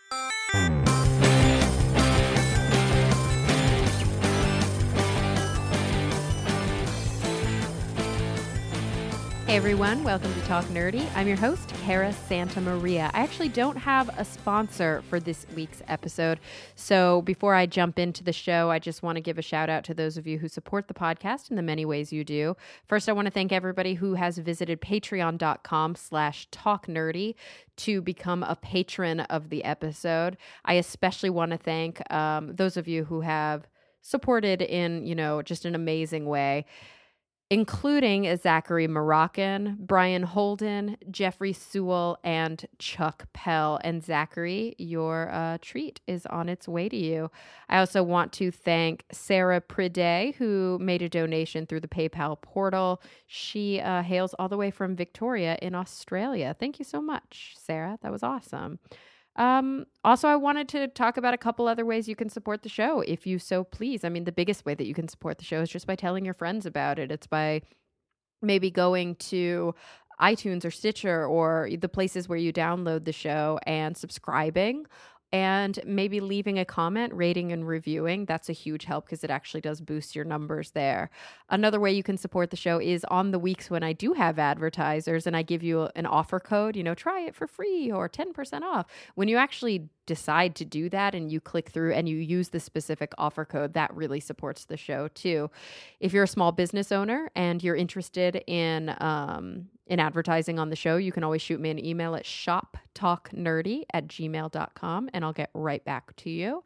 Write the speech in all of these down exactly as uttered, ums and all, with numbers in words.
Hey everyone, welcome to Talk Nerdy. I'm your host, Kara Santa Maria. I actually don't have a sponsor for this week's episode, so before I jump into the show, I just want to give a shout out to those of you who support the podcast in the many ways you do. First, I want to thank everybody who has visited patreon.com slash talknerdy to become a patron of the episode. I especially want to thank um, those of you who have supported in, you know, just an amazing way, including Zachary Moroccan, Brian Holden, Jeffrey Sewell, and Chuck Pell. And Zachary, your uh, treat is on its way to you. I also want to thank Sarah Priday, who made a donation through the PayPal portal. She uh, hails all the way from Victoria in Australia. Thank you so much, Sarah. That was awesome. Um, also, I wanted to talk about a couple other ways you can support the show if you so please. I mean, the biggest way that you can support the show is just by telling your friends about it. It's by maybe going to iTunes or Stitcher or the places where you download the show and subscribing and maybe leaving a comment, rating and reviewing. That's a huge help because it actually does boost your numbers there. Another way you can support the show is on the weeks when I do have advertisers and I give you an offer code, you know, try it for free or ten percent off. When you actually decide to do that and you click through and you use the specific offer code, that really supports the show too. If you're a small business owner and you're interested in um, in advertising on the show, you can always shoot me an email at shoptalknerdy at gmail dot com and I'll get right back to you.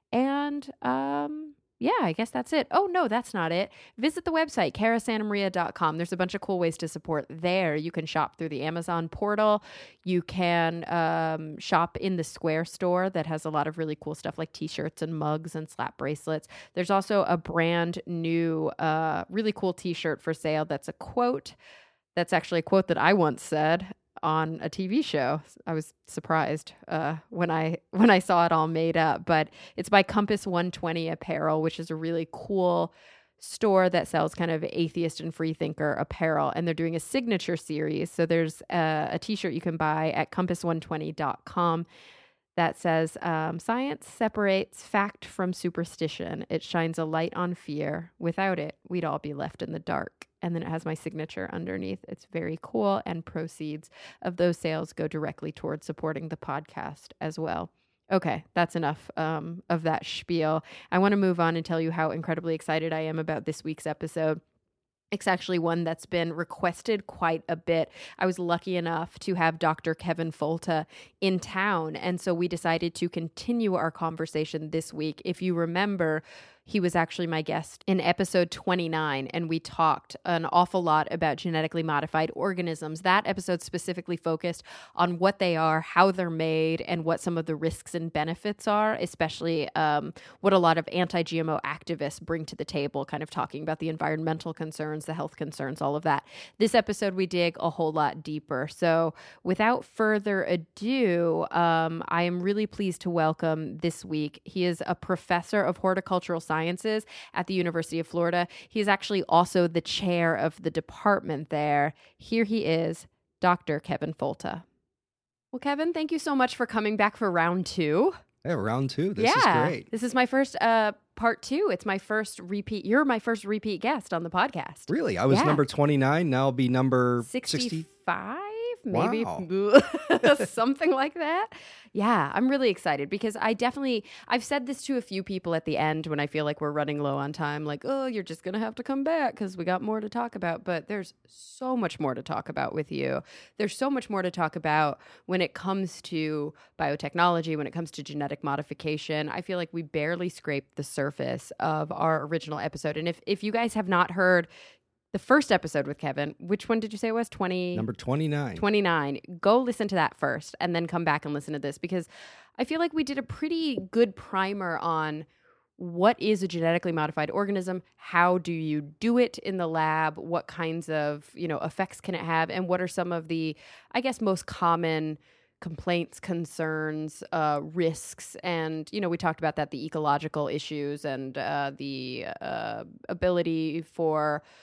And um, yeah, I guess that's it. Oh, no, that's not it. Visit the website, kara santa maria dot com. There's a bunch of cool ways to support there. You can shop through the Amazon portal. You can um, shop in the Square store that has a lot of really cool stuff like t-shirts and mugs and slap bracelets. There's also a brand new, uh, really cool t-shirt for sale that's a quote. That's actually a quote that I once said on a T V show. I was surprised uh, when I when I saw it all made up, but it's by Compass one twenty Apparel, which is a really cool store that sells kind of atheist and free thinker apparel, and they're doing a signature series. So there's a, a t-shirt you can buy at compass one twenty dot com that says, um, science separates fact from superstition. It shines a light on fear. Without it, we'd all be left in the dark. And then it has my signature underneath. It's very cool. And proceeds of those sales go directly towards supporting the podcast as well. Okay, that's enough um, of that spiel. I want to move on and tell you how incredibly excited I am about this week's episode. It's actually one that's been requested quite a bit. I was lucky enough to have Doctor Kevin Folta in town, and so we decided to continue our conversation this week. If you remember, he was actually my guest in episode twenty-nine, and we talked an awful lot about genetically modified organisms. That episode specifically focused on what they are, how they're made, and what some of the risks and benefits are, especially um, what a lot of anti-G M O activists bring to the table, kind of talking about the environmental concerns, the health concerns, all of that. This episode, we dig a whole lot deeper. So without further ado, um, I am really pleased to welcome this week. He is a professor of horticultural science Sciences at the University of Florida. He is actually also the chair of the department there. Here he is, Doctor Kevin Folta. Well, Kevin, thank you so much for coming back for round two. Yeah, round two. This yeah, is great. This is my first uh, part two. It's my first repeat. You're my first repeat guest on the podcast. Really? I was yeah. number twenty-nine. Now I'll be number sixty-five. Maybe wow. something like that. Yeah, I'm really excited because I definitely, I've said this to a few people at the end when I feel like we're running low on time, like, oh, you're just going to have to come back because we got more to talk about. But there's so much more to talk about with you. There's so much more to talk about when it comes to biotechnology, when it comes to genetic modification. I feel like we barely scraped the surface of our original episode. And if, if you guys have not heard the first episode with Kevin, which one did you say it was? twenty Number twenty-nine. twenty-nine. Go listen to that first and then come back and listen to this because I feel like we did a pretty good primer on what is a genetically modified organism, how do you do it in the lab, what kinds of, you know, effects can it have, and what are some of the, I guess, most common complaints, concerns, uh, risks, and, you know, we talked about that, the ecological issues and uh, the uh, ability for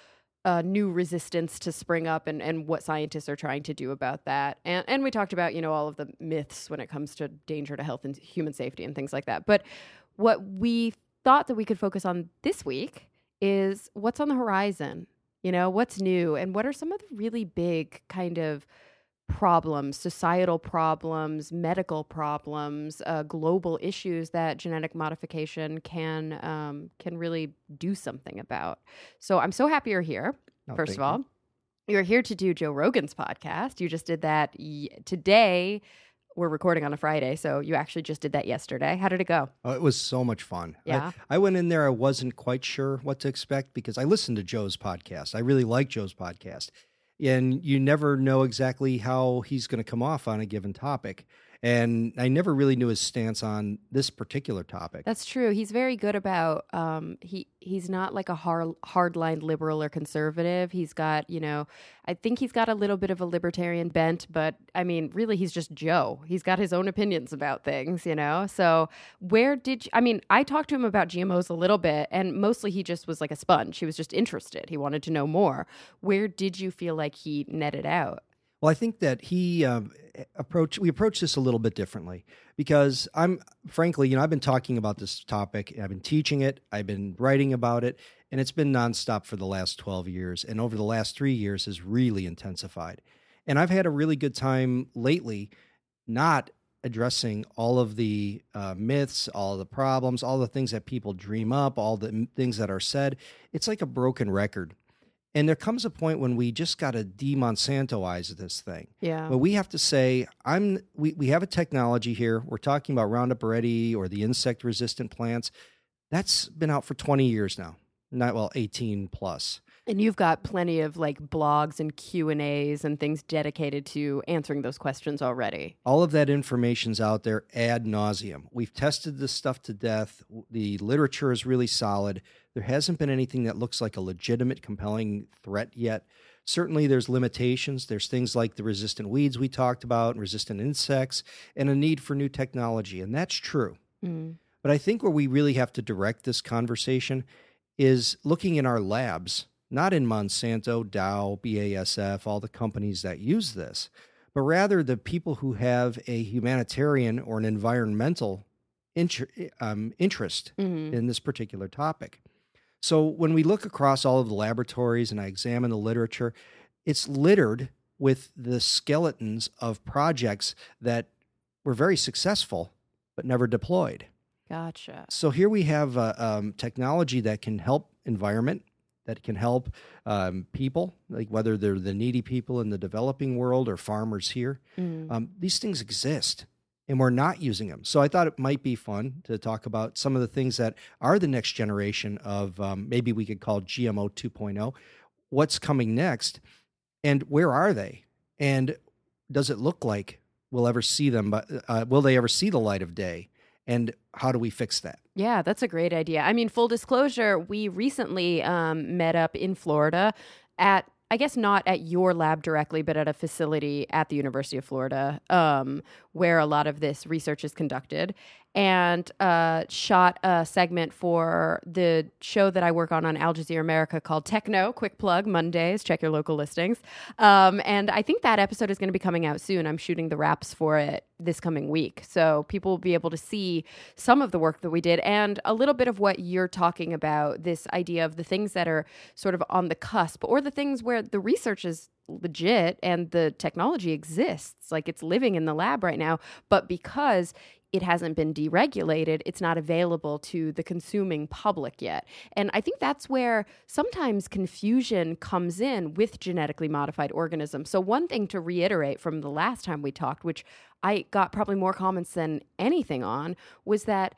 uh, new resistance to spring up and, and what scientists are trying to do about that. And, and we talked about, you know, all of the myths when it comes to danger to health and human safety and things like that. But what we thought that we could focus on this week is what's on the horizon, you know, what's new and what are some of the really big kind of problems, societal problems, medical problems, uh, global issues that genetic modification can um, can really do something about. So I'm so happy you're here, Oh, first of thank all. you. You're here to do Joe Rogan's podcast. You just did that y- today. We're recording on a Friday, so you actually just did that yesterday. How did it go? Oh, it was so much fun. Yeah. I, I went in there, I wasn't quite sure what to expect because I listened to Joe's podcast. I really like Joe's podcast. And you never know exactly how he's going to come off on a given topic. And I never really knew his stance on this particular topic. That's true. He's very good about, um, he he's not like a hard, hardline liberal or conservative. He's got, you know, I think he's got a little bit of a libertarian bent, but I mean, really, he's just Joe. He's got his own opinions about things, you know? So where did you, I mean, I talked to him about G M Os a little bit, and mostly he just was like a sponge. He was just interested. He wanted to know more. Where did you feel like he netted out? Well, I think that he um, approach we approach this a little bit differently because I'm frankly, you know, I've been talking about this topic. I've been teaching it. I've been writing about it, and it's been nonstop for the last twelve years. And over the last three years has really intensified. And I've had a really good time lately, not addressing all of the uh, myths, all the problems, all the things that people dream up, all the m- things that are said. It's like a broken record. And there comes a point when we just got to de-Monsantoize this thing. Yeah. But we have to say, I'm. We, we have a technology here. We're talking about Roundup Ready or the insect-resistant plants. That's been out for twenty years now. Not, well, eighteen plus. And you've got plenty of like blogs and Q and A's and things dedicated to answering those questions already. All of that information's out there ad nauseum. We've tested this stuff to death. The literature is really solid. There hasn't been anything that looks like a legitimate, compelling threat yet. Certainly there's limitations. There's things like the resistant weeds we talked about, resistant insects, and a need for new technology. And that's true. Mm. But I think where we really have to direct this conversation is looking in our labs, not in Monsanto, Dow, B A S F, all the companies that use this, but rather the people who have a humanitarian or an environmental inter- um, interest Mm-hmm. in this particular topic. So when we look across all of the laboratories and I examine the literature, it's littered with the skeletons of projects that were very successful but never deployed. Gotcha. So here we have uh, um, technology that can help environment, that can help um, people, like whether they're the needy people in the developing world or farmers here. Mm. Um, these things exist, and we're not using them. So I thought it might be fun to talk about some of the things that are the next generation of um, maybe we could call G M O two point oh. What's coming next, and where are they? And does it look like we'll ever see them? But uh, will they ever see the light of day? And how do we fix that? Yeah, that's a great idea. I mean, full disclosure, we recently um, met up in Florida at, I guess not at your lab directly, but at a facility at the University of Florida um, where a lot of this research is conducted, and uh, shot a segment for the show that I work on on Al Jazeera America called Techno, quick plug, Mondays, check your local listings. Um, and I think that episode is going to be coming out soon. I'm shooting the wraps for it this coming week. So people will be able to see some of the work that we did and a little bit of what you're talking about, this idea of the things that are sort of on the cusp or the things where the research is legit and the technology exists, like it's living in the lab right now, but because it hasn't been deregulated, it's not available to the consuming public yet. And I think that's where sometimes confusion comes in with genetically modified organisms. So one thing to reiterate from the last time we talked, which I got probably more comments than anything on, was that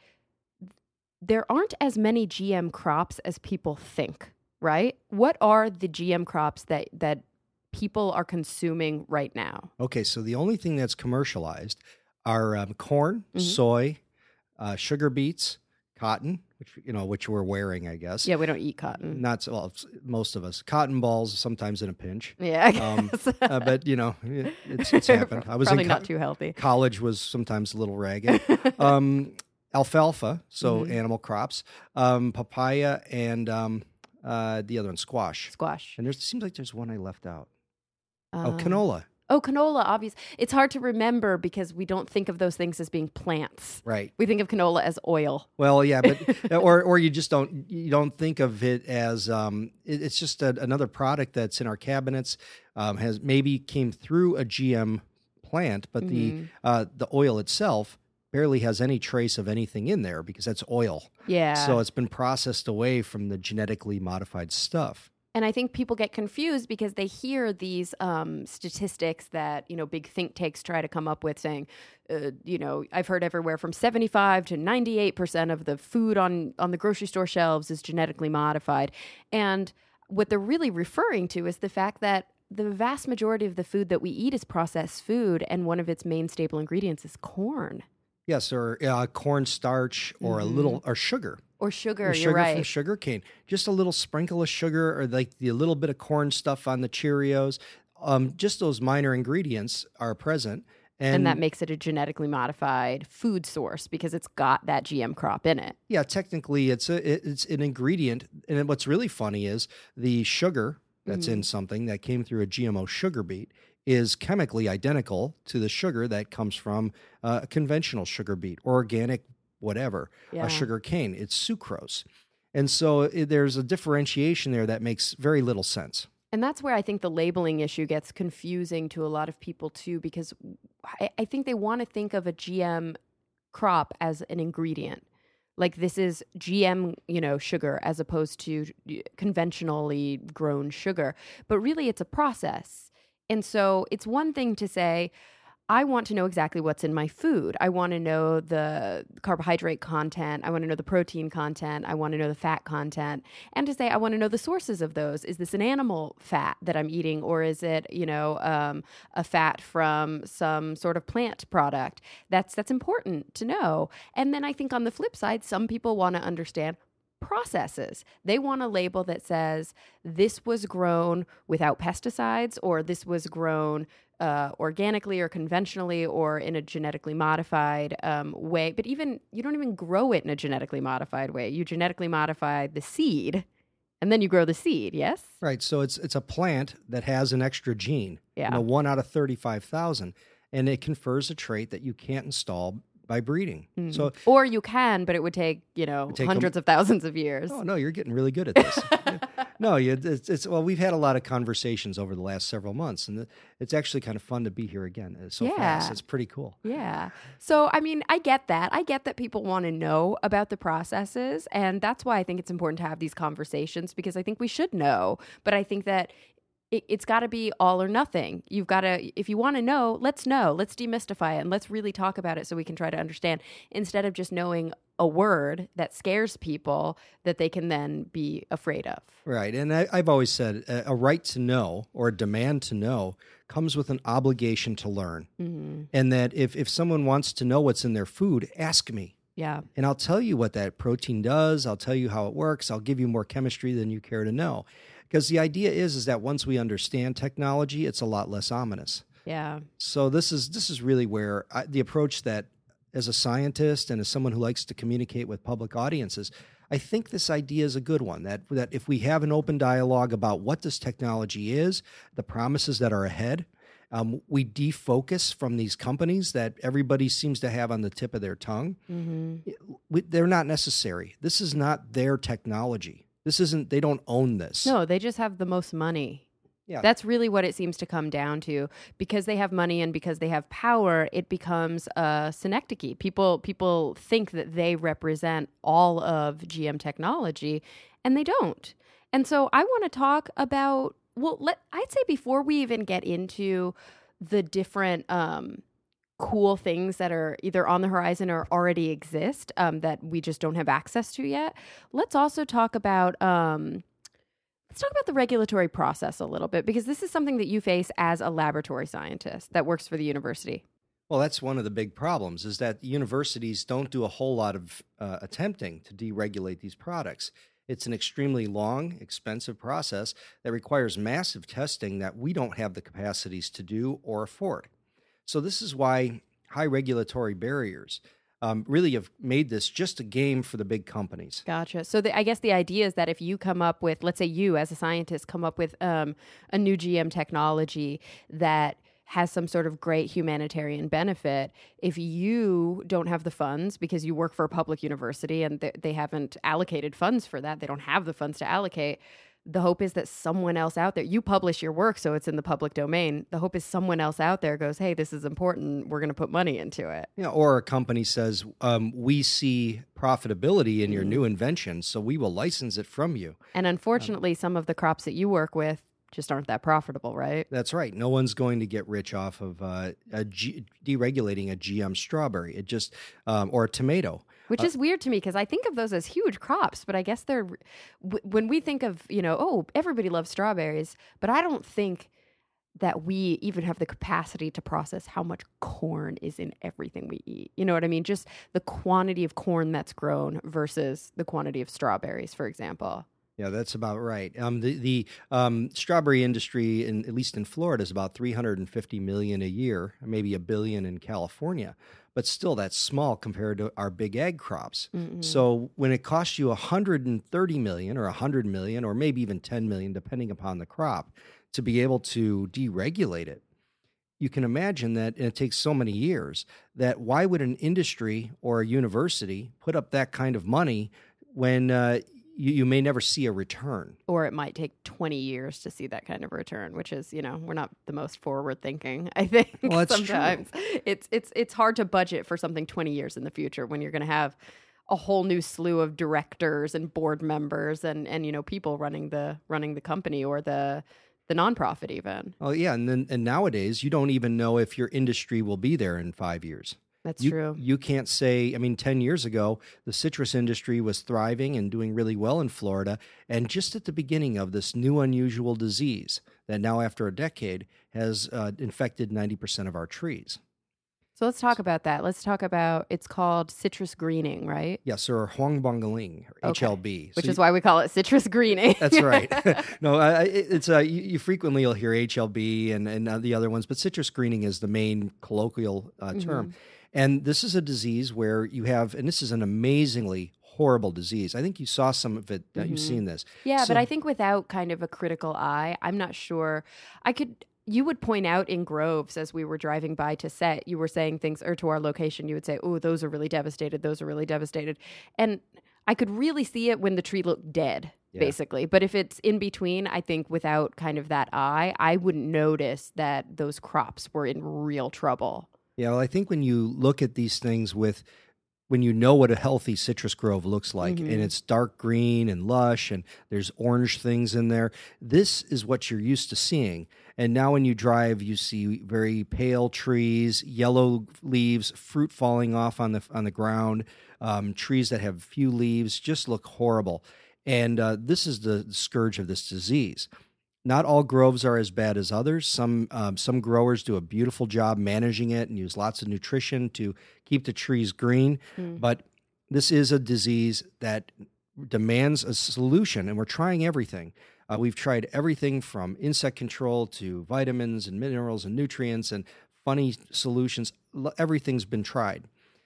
there aren't as many G M crops as people think, right? What are the G M crops that that people are consuming right now? Okay, so the only thing that's commercialized are um, corn, Mm-hmm. soy, uh, sugar beets, cotton, which you know which we're wearing, I guess. Yeah, we don't eat cotton. Not so, well, most of us. Cotton balls, sometimes in a pinch. Yeah, I Um, guess. uh, but you know, it, it's, it's happened. I was Probably in co- not too healthy. college was sometimes a little ragged. um, alfalfa, so Mhm. animal crops, um, papaya, and um, Uh, the other one, squash. Squash. And there seems like there's one I left out. Um, oh, canola. Oh, canola, obvious. It's hard to remember because we don't think of those things as being plants. Right. We think of canola as oil. Well, yeah, but or or you just don't you don't think of it as um, it, it's just a, another product that's in our cabinets. Um, has maybe came through a G M plant, but mm-hmm. the uh, the oil itself barely has any trace of anything in there because that's oil. Yeah. So it's been processed away from the genetically modified stuff. And I think people get confused because they hear these um, statistics that, you know, big think tanks try to come up with saying, uh, you know, I've heard everywhere from seventy-five to ninety-eight percent of the food on, on the grocery store shelves is genetically modified. And what they're really referring to is the fact that the vast majority of the food that we eat is processed food, and one of its main staple ingredients is corn. Yes, or uh, cornstarch, or mm-hmm. a little, or sugar. Or sugar, or you're sugar right. from sugar cane. Just a little sprinkle of sugar, or like the little bit of corn stuff on the Cheerios. Um, just those minor ingredients are present. And, and that makes it a genetically modified food source because it's got that G M crop in it. Yeah, technically it's a it, it's an ingredient. And what's really funny is the sugar that's mm-hmm. in something that came through a G M O sugar beet is chemically identical to the sugar that comes from uh, a conventional sugar beet or organic whatever, yeah. a sugar cane. It's sucrose. And so it, there's a differentiation there that makes very little sense. And that's where I think the labeling issue gets confusing to a lot of people too, because I, I think they want to think of a G M crop as an ingredient. Like this is G M, you know, sugar as opposed to conventionally grown sugar. But really it's a process. And so it's one thing to say, I want to know exactly what's in my food. I want to know the carbohydrate content. I want to know the protein content. I want to know the fat content. And to say, I want to know the sources of those. Is this an animal fat that I'm eating, or is it, you know, um, a fat from some sort of plant product? That's that's important to know. And then I think on the flip side, some people want to understand processes. They want a label that says this was grown without pesticides, or this was grown uh, organically or conventionally or in a genetically modified um, way. But even you don't even grow it in a genetically modified way. You genetically modify the seed and then you grow the seed. Yes? Right. So it's it's a plant that has an extra gene. Yeah. You know, one out of thirty-five thousand. And it confers a trait that you can't install by breeding. Mm. So, or you can, but it would take, you know, take hundreds a, of thousands of years. Oh, no, you're getting really good at this. No, you, it's, it's, well, we've had a lot of conversations over the last several months, and it's actually kind of fun to be here again. It's so yeah. fast. It's pretty cool. Yeah. So, I mean, I get that. I get that people want to know about the processes, and that's why I think it's important to have these conversations, because I think we should know. But I think that it, it's got to be all or nothing. You've got to, if you want to know, let's know. Let's demystify it, and let's really talk about it so we can try to understand, instead of just knowing a word that scares people that they can then be afraid of. Right. And I, I've always said a, a right to know, or a demand to know, comes with an obligation to learn. Mm-hmm. And that if, if someone wants to know what's in their food, ask me. Yeah. And I'll tell you what that protein does. I'll tell you how it works. I'll give you more chemistry than you care to know. Because the idea is, is that once we understand technology, it's a lot less ominous. Yeah. So this is this is really where I, the approach that, as a scientist and as someone who likes to communicate with public audiences, I think this idea is a good one, that that if we have an open dialogue about what this technology is, the promises that are ahead, um, we defocus from these companies that everybody seems to have on the tip of their tongue. Mm-hmm. We, they're not necessary. This is not their technology. This isn't, they don't own this. No, they just have the most money. Yeah. That's really what it seems to come down to. Because they have money and because they have power, it becomes a synecdoche. People people think that they represent all of G M technology, and they don't. And so I want to talk about, well, let I'd say before we even get into the different um, cool things that are either on the horizon or already exist um, that we just don't have access to yet, let's also talk about... Um, Let's talk about the regulatory process a little bit, because this is something that you face as a laboratory scientist that works for the university. Well, that's one of the big problems, is that universities don't do a whole lot of uh, attempting to deregulate these products. It's an extremely long, expensive process that requires massive testing that we don't have the capacities to do or afford. So this is why high regulatory barriers um, really have made this just a game for the big companies. Gotcha. So the, I guess the idea is that if you come up with, let's say you as a scientist come up with um, a new G M technology that has some sort of great humanitarian benefit, if you don't have the funds because you work for a public university and th- they haven't allocated funds for that, they don't have the funds to allocate, the hope is that someone else out there, you publish your work so it's in the public domain, the hope is someone else out there goes, hey, this is important, we're going to put money into it. Yeah, or a company says, um, we see profitability in your new invention, so we will license it from you. And unfortunately, um, some of the crops that you work with just aren't that profitable, right? That's right. No one's going to get rich off of uh, a G- deregulating a G M strawberry. It just um, or a tomato, which uh, is weird to me because I think of those as huge crops, but I guess they're w- when we think of, you know, oh, everybody loves strawberries, but I don't think that we even have the capacity to process how much corn is in everything we eat. You know what I mean? Just the quantity of corn that's grown versus the quantity of strawberries, for example. Yeah, that's about right. Um, the the um, strawberry industry, in, at least in Florida, is about three hundred fifty million dollars a year, maybe a billion in California. But still, that's small compared to our big ag crops. Mm-hmm. So when it costs you one hundred thirty million dollars or one hundred million dollars or maybe even ten million dollars, depending upon the crop, to be able to deregulate it, you can imagine that, and it takes so many years, that why would an industry or a university put up that kind of money when uh, You, you may never see a return. Or it might take twenty years to see that kind of return, which is, you know, we're not the most forward thinking, I think. Well, that's sometimes true. It's it's it's hard to budget for something twenty years in the future when you're going to have a whole new slew of directors and board members and, and you know, people running the running the company or the the nonprofit even. Oh yeah, and then and nowadays you don't even know if your industry will be there in five years. That's you, true. You can't say, I mean, ten years ago, the citrus industry was thriving and doing really well in Florida. And just at the beginning of this new unusual disease that now, after a decade, has uh, infected ninety percent of our trees. So let's talk about that. Let's talk about, it's called citrus greening, right? Yes, or Huangbongaling, or okay. H L B. Which so is you, why we call it citrus greening. That's right. no, I, it's uh, you, you frequently you'll hear H L B and, and uh, the other ones, but citrus greening is the main colloquial uh, term. Mm-hmm. And this is a disease where you have, and this is an amazingly horrible disease. I think you saw some of it. Uh, mm-hmm. You've seen this. Yeah, so, but I think without kind of a critical eye, I'm not sure. I could, you would point out in groves as we were driving by to set, you were saying things, or to our location, you would say, oh, those are really devastated. Those are really devastated. And I could really see it when the tree looked dead. Yeah. Basically. But if it's in between, I think without kind of that eye, I wouldn't notice that those crops were in real trouble. Yeah, well, I think when you look at these things with, when you know what a healthy citrus grove looks like, mm-hmm. and it's dark green and lush, and there's orange things in there, this is what you're used to seeing. And now when you drive, you see very pale trees, yellow leaves, fruit falling off on the on the ground, um, trees that have few leaves, just look horrible. And uh, this is the scourge of this disease. Not all groves are as bad as others. Some um, some growers do a beautiful job managing it and use lots of nutrition to keep the trees green. Mm. But this is a disease that demands a solution, and we're trying everything. Uh, we've tried everything from insect control to vitamins and minerals and nutrients and funny solutions. Everything's been tried.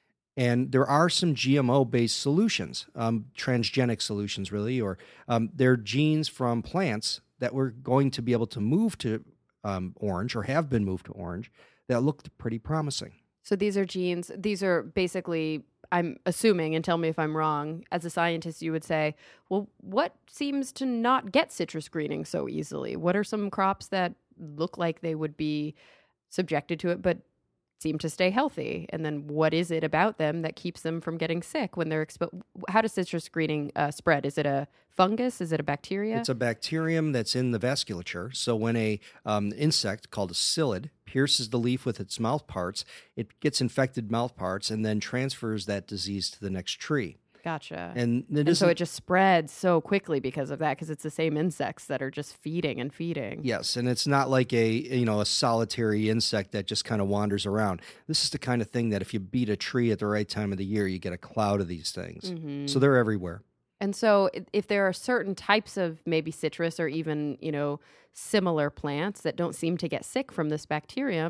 And there are some G M O-based solutions, um, transgenic solutions really, or um, they're genes from plants that we're going to be able to move to um, orange or have been moved to orange that looked pretty promising. So these are genes, these are basically, I'm assuming, and tell me if I'm wrong, as a scientist you would say, well, what seems to not get citrus greening so easily? What are some crops that look like they would be subjected to it but seem to stay healthy? And then what is it about them that keeps them from getting sick when they're exposed? How does citrus greening uh, spread? Is it a fungus? Is it a bacteria? It's a bacterium that's in the vasculature. So when a um, insect called a psyllid pierces the leaf with its mouth parts, it gets infected mouth parts and then transfers that disease to the next tree. Gotcha. And, it and so it just spreads so quickly because of that, because it's the same insects that are just feeding and feeding. Yes, and it's not like a you know a solitary insect that just kind of wanders around. This is the kind of thing that if you beat a tree at the right time of the year, you get a cloud of these things. Mm-hmm. So they're everywhere. And so if there are certain types of maybe citrus or even, you know, similar plants that don't seem to get sick from this bacterium,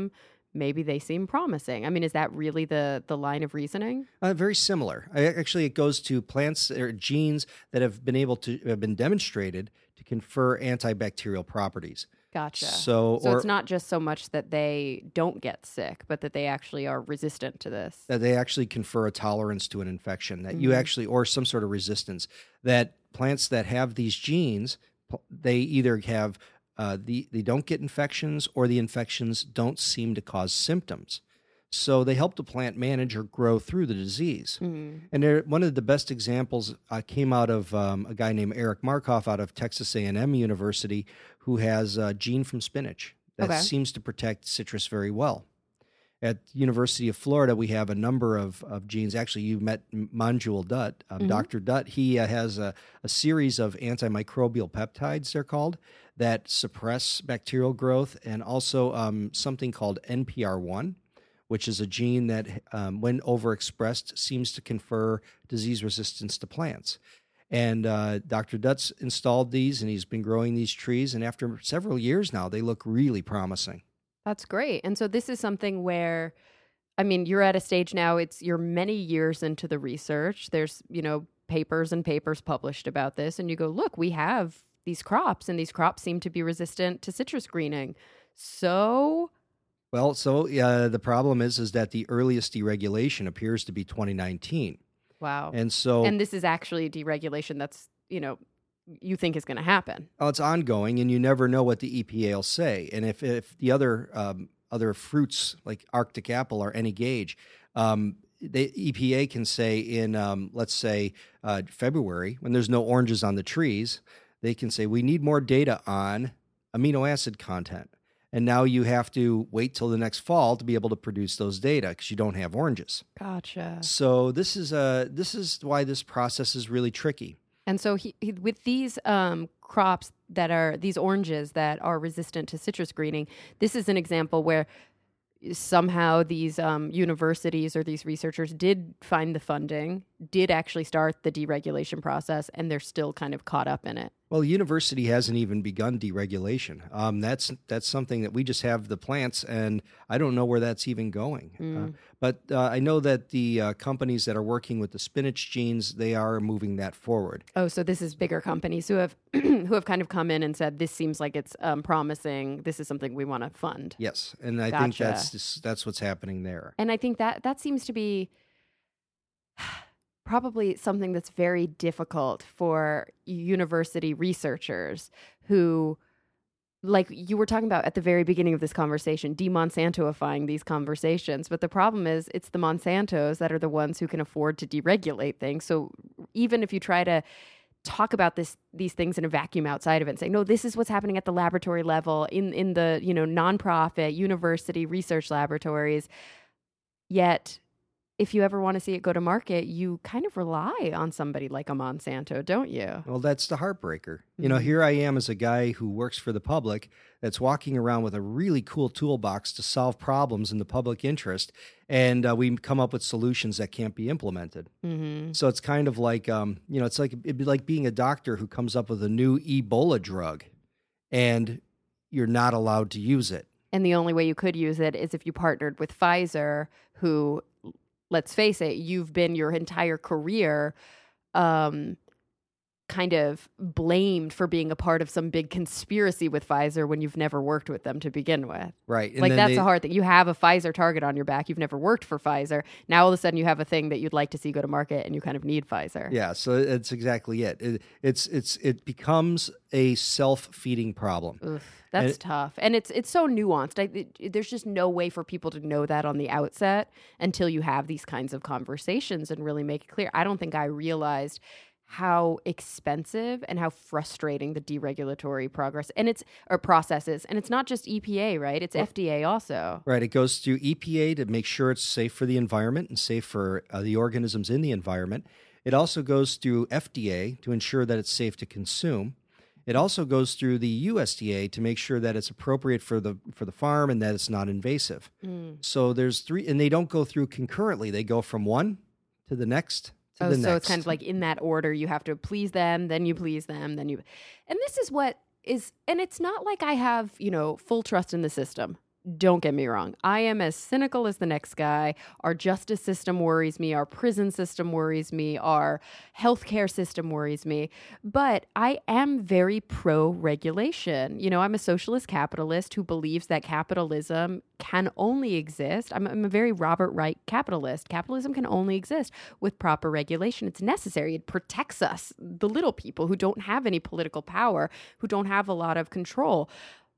maybe they seem promising. I mean, is that really the the line of reasoning? Uh, very similar. I, actually, it goes to plants or genes that have been able to have been demonstrated to confer antibacterial properties. Gotcha. So, so or, it's not just so much that they don't get sick, but that they actually are resistant to this. That they actually confer a tolerance to an infection, that Mm-hmm. you actually, or some sort of resistance, that plants that have these genes, they either have, uh, the they don't get infections, or the infections don't seem to cause symptoms. So they help the plant manage or grow through the disease. Mm. And they're, one of the best examples uh, came out of um, a guy named Eric Markoff out of Texas A and M University, who has a gene from spinach that Okay. seems to protect citrus very well. At the University of Florida, we have a number of, of genes. Actually, you met Manjul Dutt, um, Mhm. Doctor Dutt. He uh, has a, a series of antimicrobial peptides, they're called, that suppress bacterial growth, and also um, something called N P R one, which is a gene that, um, when overexpressed, seems to confer disease resistance to plants. And uh, Doctor Dutt's installed these, and he's been growing these trees. And after several years now, they look really promising. That's great. And so this is something where, I mean, you're at a stage now, it's you're many years into the research. There's, you know, papers and papers published about this. And you go, look, we have these crops, and these crops seem to be resistant to citrus greening. So... Well, so uh, the problem is, is that the earliest deregulation appears to be twenty nineteen. Wow. And so And this is actually a deregulation that's, you know, you think is going to happen. well, it's ongoing, and you never know what the E P A will say. And if, if the other um, other fruits like Arctic apple are any gauge, um, the E P A can say in, um, let's say, uh, February, when there's no oranges on the trees, they can say, we need more data on amino acid content. And now you have to wait till the next fall to be able to produce those data because you don't have oranges. Gotcha. So this is uh, this is why this process is really tricky. And so he, he, with these um, crops that are, these oranges that are resistant to citrus greening, this is an example where somehow these um, universities or these researchers did find the funding, did actually start the deregulation process, and they're still kind of caught up in it. Well, the university hasn't even begun deregulation. Um, that's that's something that we just have the plants, and I don't know where that's even going. Mm. Uh, but uh, I know that the uh, companies that are working with the spinach genes, they are moving that forward. Oh, so this is bigger companies who have who have kind of come in and said, this seems like it's um, promising. This is something we want to fund. Yes, and I Gotcha. think that's just, that's what's happening there. And I think that that seems to be probably something that's very difficult for university researchers who, like you were talking about at the very beginning of this conversation, de-Monsantoifying these conversations. But the problem is it's the Monsantos that are the ones who can afford to deregulate things. So even if you try to talk about this these things in a vacuum outside of it and say, no, this is what's happening at the laboratory level in, in the, you know, nonprofit university research laboratories, yet if you ever want to see it go to market, you kind of rely on somebody like a Monsanto, don't you? Well, that's the heartbreaker. Mm-hmm. You know, here I am as a guy who works for the public that's walking around with a really cool toolbox to solve problems in the public interest, and uh, we come up with solutions that can't be implemented. Mm-hmm. So it's kind of like, um, you know, it's like it'd be like being a doctor who comes up with a new Ebola drug, and you're not allowed to use it. And the only way you could use it is if you partnered with Pfizer, who, let's face it, you've been your entire career um, kind of blamed for being a part of some big conspiracy with Pfizer when you've never worked with them to begin with. Right. And like, then that's they- a hard thing. You have a Pfizer target on your back. You've never worked for Pfizer. Now, all of a sudden, you have a thing that you'd like to see go to market, and you kind of need Pfizer. Yeah, so it's exactly it. it it's it's it becomes a self-feeding problem. Oof, that's And- tough. And it's it's so nuanced. I, it, there's just no way for people to know that on the outset until you have these kinds of conversations and really make it clear. I don't think I realized how expensive and how frustrating the deregulatory progress and it's or processes. And it's not just E P A, right? It's F D A also. Right. It goes through E P A to make sure it's safe for the environment and safe for uh, the organisms in the environment. It also goes through F D A to ensure that it's safe to consume. It also goes through the U S D A to make sure that it's appropriate for the for the farm and that it's not invasive. Mm. So there's three, and they don't go through concurrently. They go from one to the next to Oh, the so next. it's kind of like in that order. You have to please them, then you please them, then you. And this is what is, and it's not like I have, you know, full trust in the system. don't get me wrong. I am as cynical as the next guy. Our justice system worries me. Our prison system worries me. Our healthcare system worries me. But I am very pro-regulation. You know, I'm a socialist capitalist who believes that capitalism can only exist. I'm, I'm a very Robert Wright capitalist. Capitalism can only exist with proper regulation. It's necessary. It protects us, the little people who don't have any political power, who don't have a lot of control.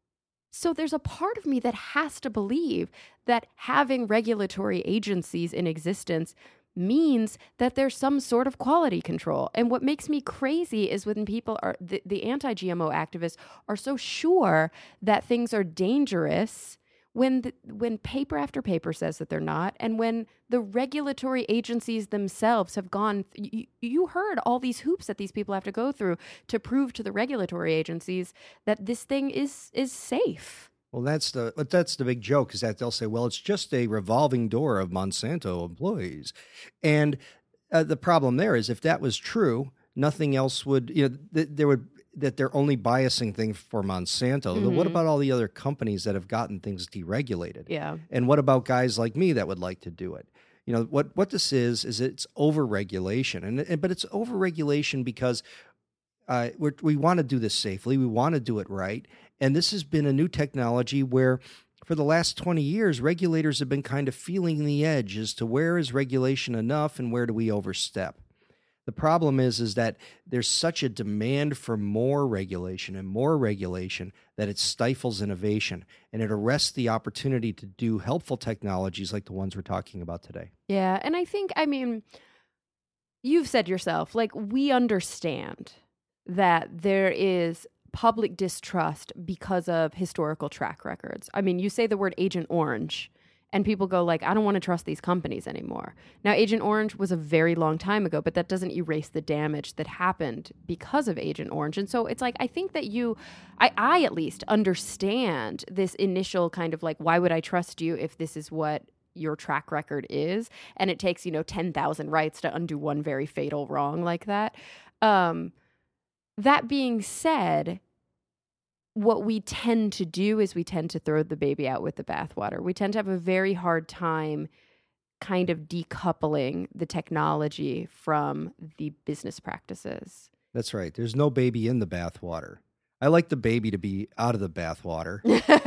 So there's a part of me that has to believe that having regulatory agencies in existence means that there's some sort of quality control. And what makes me crazy is when people are, the, the anti-G M O activists are so sure that things are dangerous when the, when paper after paper says that they're not, and when the regulatory agencies themselves have gone, you, you heard all these hoops that these people have to go through to prove to the regulatory agencies that this thing is is safe. Well, that's the but that's the big joke, is that they'll say, well, it's just a revolving door of Monsanto employees. And uh, the problem there is, if that was true, nothing else would, you know, th- there would, that they're only biasing things for Monsanto. Mm-hmm. What about all the other companies that have gotten things deregulated? Yeah. And what about guys like me that would like to do it? You know, what, what this is, is it's over-regulation. And, and but it's over-regulation because uh, we're, we want to do this safely. We want to do it right. And this has been a new technology where for the last twenty years, regulators have been kind of feeling the edge as to where is regulation enough and where do we overstep. The problem is, is that there's such a demand for more regulation and more regulation that it stifles innovation and it arrests the opportunity to do helpful technologies like the ones we're talking about today. Yeah. And I think, I mean, you've said yourself, like, we understand that there is public distrust because of historical track records. I mean, you say the word Agent Orange, and people go like, I don't want to trust these companies anymore. Now, Agent Orange was a very long time ago, but that doesn't erase the damage that happened because of Agent Orange. And so it's like, I think that you, I, I at least understand this initial kind of like, why would I trust you if this is what your track record is? And it takes, you know, ten thousand rights to undo one very fatal wrong like that. Um, that being said, what we tend to do is we tend to throw the baby out with the bathwater. We tend to have a very hard time kind of decoupling the technology from the business practices. That's right. There's no baby in the bathwater. I like the baby to be out of the bathwater.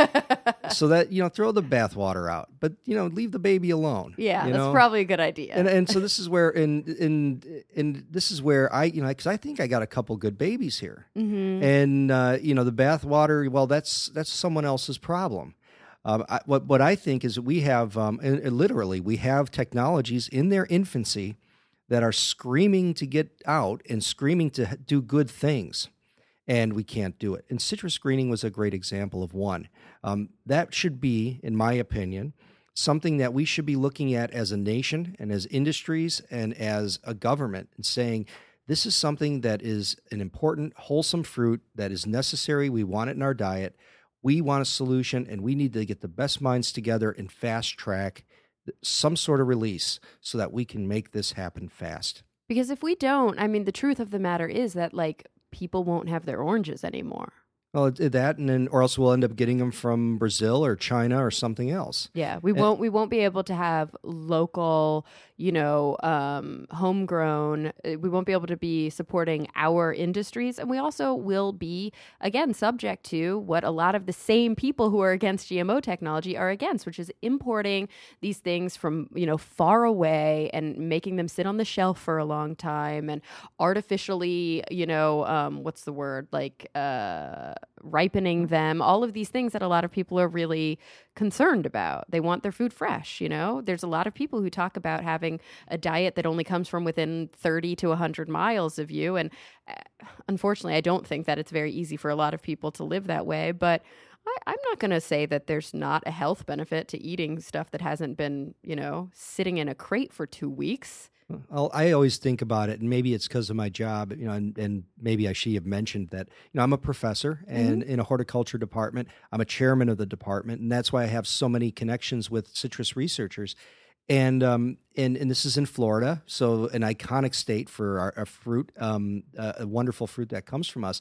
So that, you know, throw the bathwater out, but, you know, leave the baby alone. Yeah, you that's know? probably a good idea. And and so this is where, and and and this is where I, you know, because I think I got a couple good babies here, mm-hmm. and uh, you know, the bathwater, well, that's that's someone else's problem. Um, I, what what I think is that we have, um, and, and literally, we have technologies in their infancy that are screaming to get out and screaming to do good things. And we can't do it. And citrus greening was a great example of one. Um, that should be, in my opinion, something that we should be looking at as a nation and as industries and as a government and saying, this is something that is an important, wholesome fruit that is necessary. We want it in our diet. We want a solution, and we need to get the best minds together and fast track some sort of release so that we can make this happen fast. Because if we don't, I mean, the truth of the matter is that, like, people won't have their oranges anymore. Well, that, and then, or else we'll end up getting them from Brazil or China or something else. Yeah, we and, won't. We won't be able to have local, you know, um, homegrown. We won't be able to be supporting our industries, and we also will be again subject to what a lot of the same people who are against G M O technology are against, which is importing these things from, you know, far away and making them sit on the shelf for a long time and artificially, you know, um, what's the word like. Uh, ripening them, all of these things that a lot of people are really concerned about. They want their food fresh, you know? There's a lot of people who talk about having a diet that only comes from within thirty to one hundred miles of you. And uh, unfortunately, I don't think that it's very easy for a lot of people to live that way. But I, I'm not going to say that there's not a health benefit to eating stuff that hasn't been, you know, sitting in a crate for two weeks. Well, I always think about it, and maybe it's because of my job, you know, and, and maybe I should have mentioned that, you know, I'm a professor and mm-hmm. in a horticulture department. I'm a chairman of the department, and that's why I have so many connections with citrus researchers. And um, and and this is in Florida, so an iconic state for our, our fruit, um, uh, a wonderful fruit that comes from us.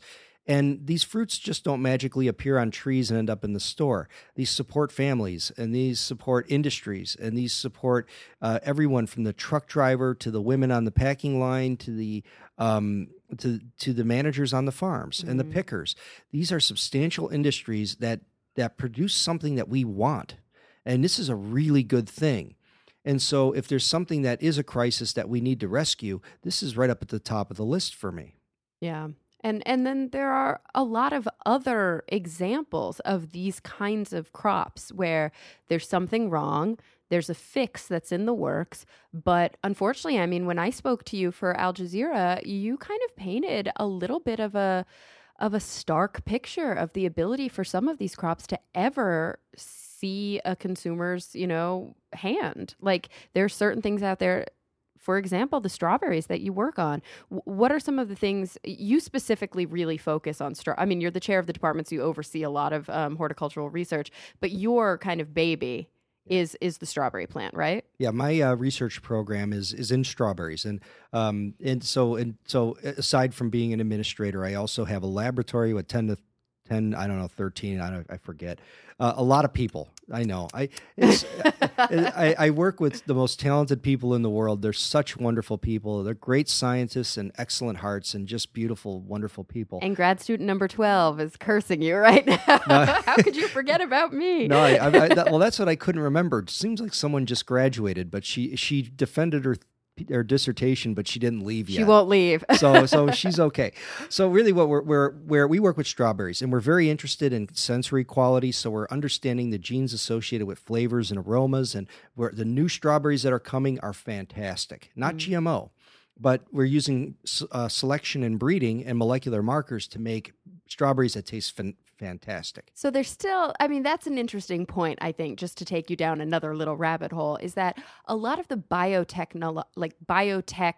And these fruits just don't magically appear on trees and end up in the store. These support families, and these support industries, and these support uh, everyone from the truck driver to the women on the packing line to the um, to to the managers on the farms mm-hmm. and the pickers. These are substantial industries that that produce something that we want, and this is a really good thing. And so, if there's something that is a crisis that we need to rescue, this is right up at the top of the list for me. Yeah. And and then there are a lot of other examples of these kinds of crops where there's something wrong, there's a fix that's in the works, but unfortunately, I mean, when I spoke to you for Al Jazeera, you kind of painted a little bit of a of a stark picture of the ability for some of these crops to ever see a consumer's, you know, hand. Like there are certain things out there. For example, the strawberries that you work on. W- what are some of the things you specifically really focus on? Straw- I mean, you're the chair of the department, so you oversee a lot of um, horticultural research, but your kind of baby is is the strawberry plant, right? Yeah, my uh, research program is is in strawberries, and um, and so and so aside from being an administrator, I also have a laboratory with ten to ten, I don't know, thirteen, I don't, I forget. Uh, a lot of people, I know. I, it's, I I work with the most talented people in the world. They're such wonderful people. They're great scientists and excellent hearts and just beautiful, wonderful people. And grad student number twelve is cursing you right now. No. How could you forget about me? No, I, I, I, that, well, that's what I couldn't remember. It seems like someone just graduated, but she she defended her her dissertation, but she didn't leave yet. She won't leave. so so she's okay. So really what we're, we're, where we work with strawberries, and we're very interested in sensory quality, so we're understanding the genes associated with flavors and aromas, and where the new strawberries that are coming are fantastic. Not mm. G M O, but we're using uh, selection and breeding and molecular markers to make strawberries that taste fan- fantastic. So there's still, I mean, that's an interesting point, I think, just to take you down another little rabbit hole, is that a lot of the biotech, like biotech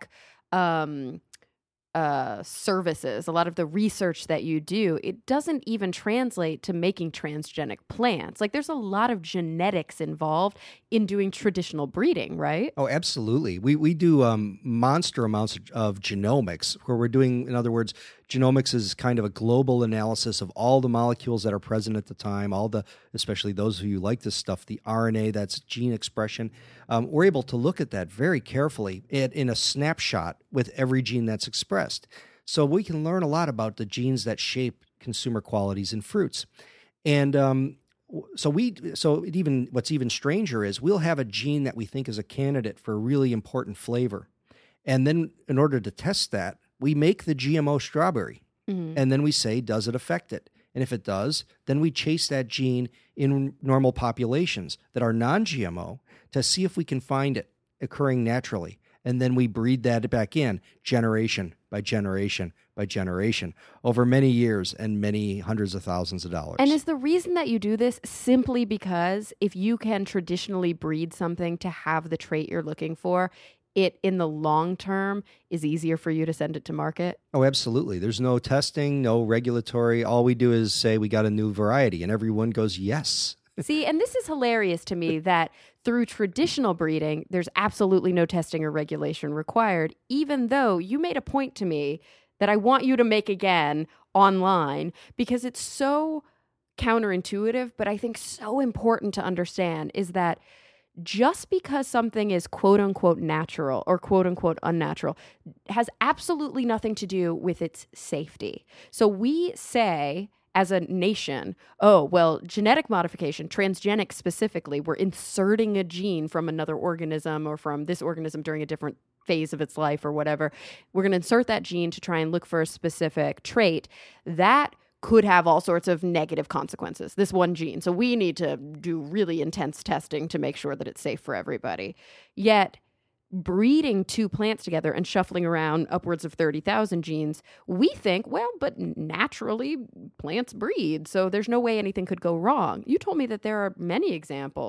um, uh, services, a lot of the research that you do, it doesn't even translate to making transgenic plants. Like there's a lot of genetics involved in doing traditional breeding, right? Oh, absolutely. We we do um, monster amounts of, of genomics, where we're doing, in other words, genomics is kind of a global analysis of all the molecules that are present at the time, all the, especially those of you who like this stuff, the R N A, that's gene expression. Um, we're able to look at that very carefully in, in a snapshot with every gene that's expressed. So we can learn a lot about the genes that shape consumer qualities in fruits. And um, so we, so it even what's even stranger is we'll have a gene that we think is a candidate for a really important flavor. And then in order to test that, we make the G M O strawberry, mm-hmm. and then we say, does it affect it? And if it does, then we chase that gene in normal populations that are non-G M O to see if we can find it occurring naturally. And then we breed that back in generation by generation by generation over many years and many hundreds of thousands of dollars. And is the reason that you do this simply because if you can traditionally breed something to have the trait you're looking for, it in the long term is easier for you to send it to market? Oh, absolutely. There's no testing, no regulatory. All we do is say we got a new variety, and everyone goes, yes. See, and this is hilarious to me that through traditional breeding, there's absolutely no testing or regulation required, even though you made a point to me that I want you to make again online, because it's so counterintuitive, but I think so important to understand is that just because something is quote unquote natural or quote unquote unnatural has absolutely nothing to do with its safety. So we say as a nation, oh, well, genetic modification, transgenic specifically, we're inserting a gene from another organism or from this organism during a different phase of its life or whatever. We're going to insert that gene to try and look for a specific trait. That could have all sorts of negative consequences, this one gene. So we need to do really intense testing to make sure that it's safe for everybody. Yet breeding two plants together and shuffling around upwards of thirty thousand genes, we think, well, but naturally plants breed, so there's no way anything could go wrong. You told me that there are many examples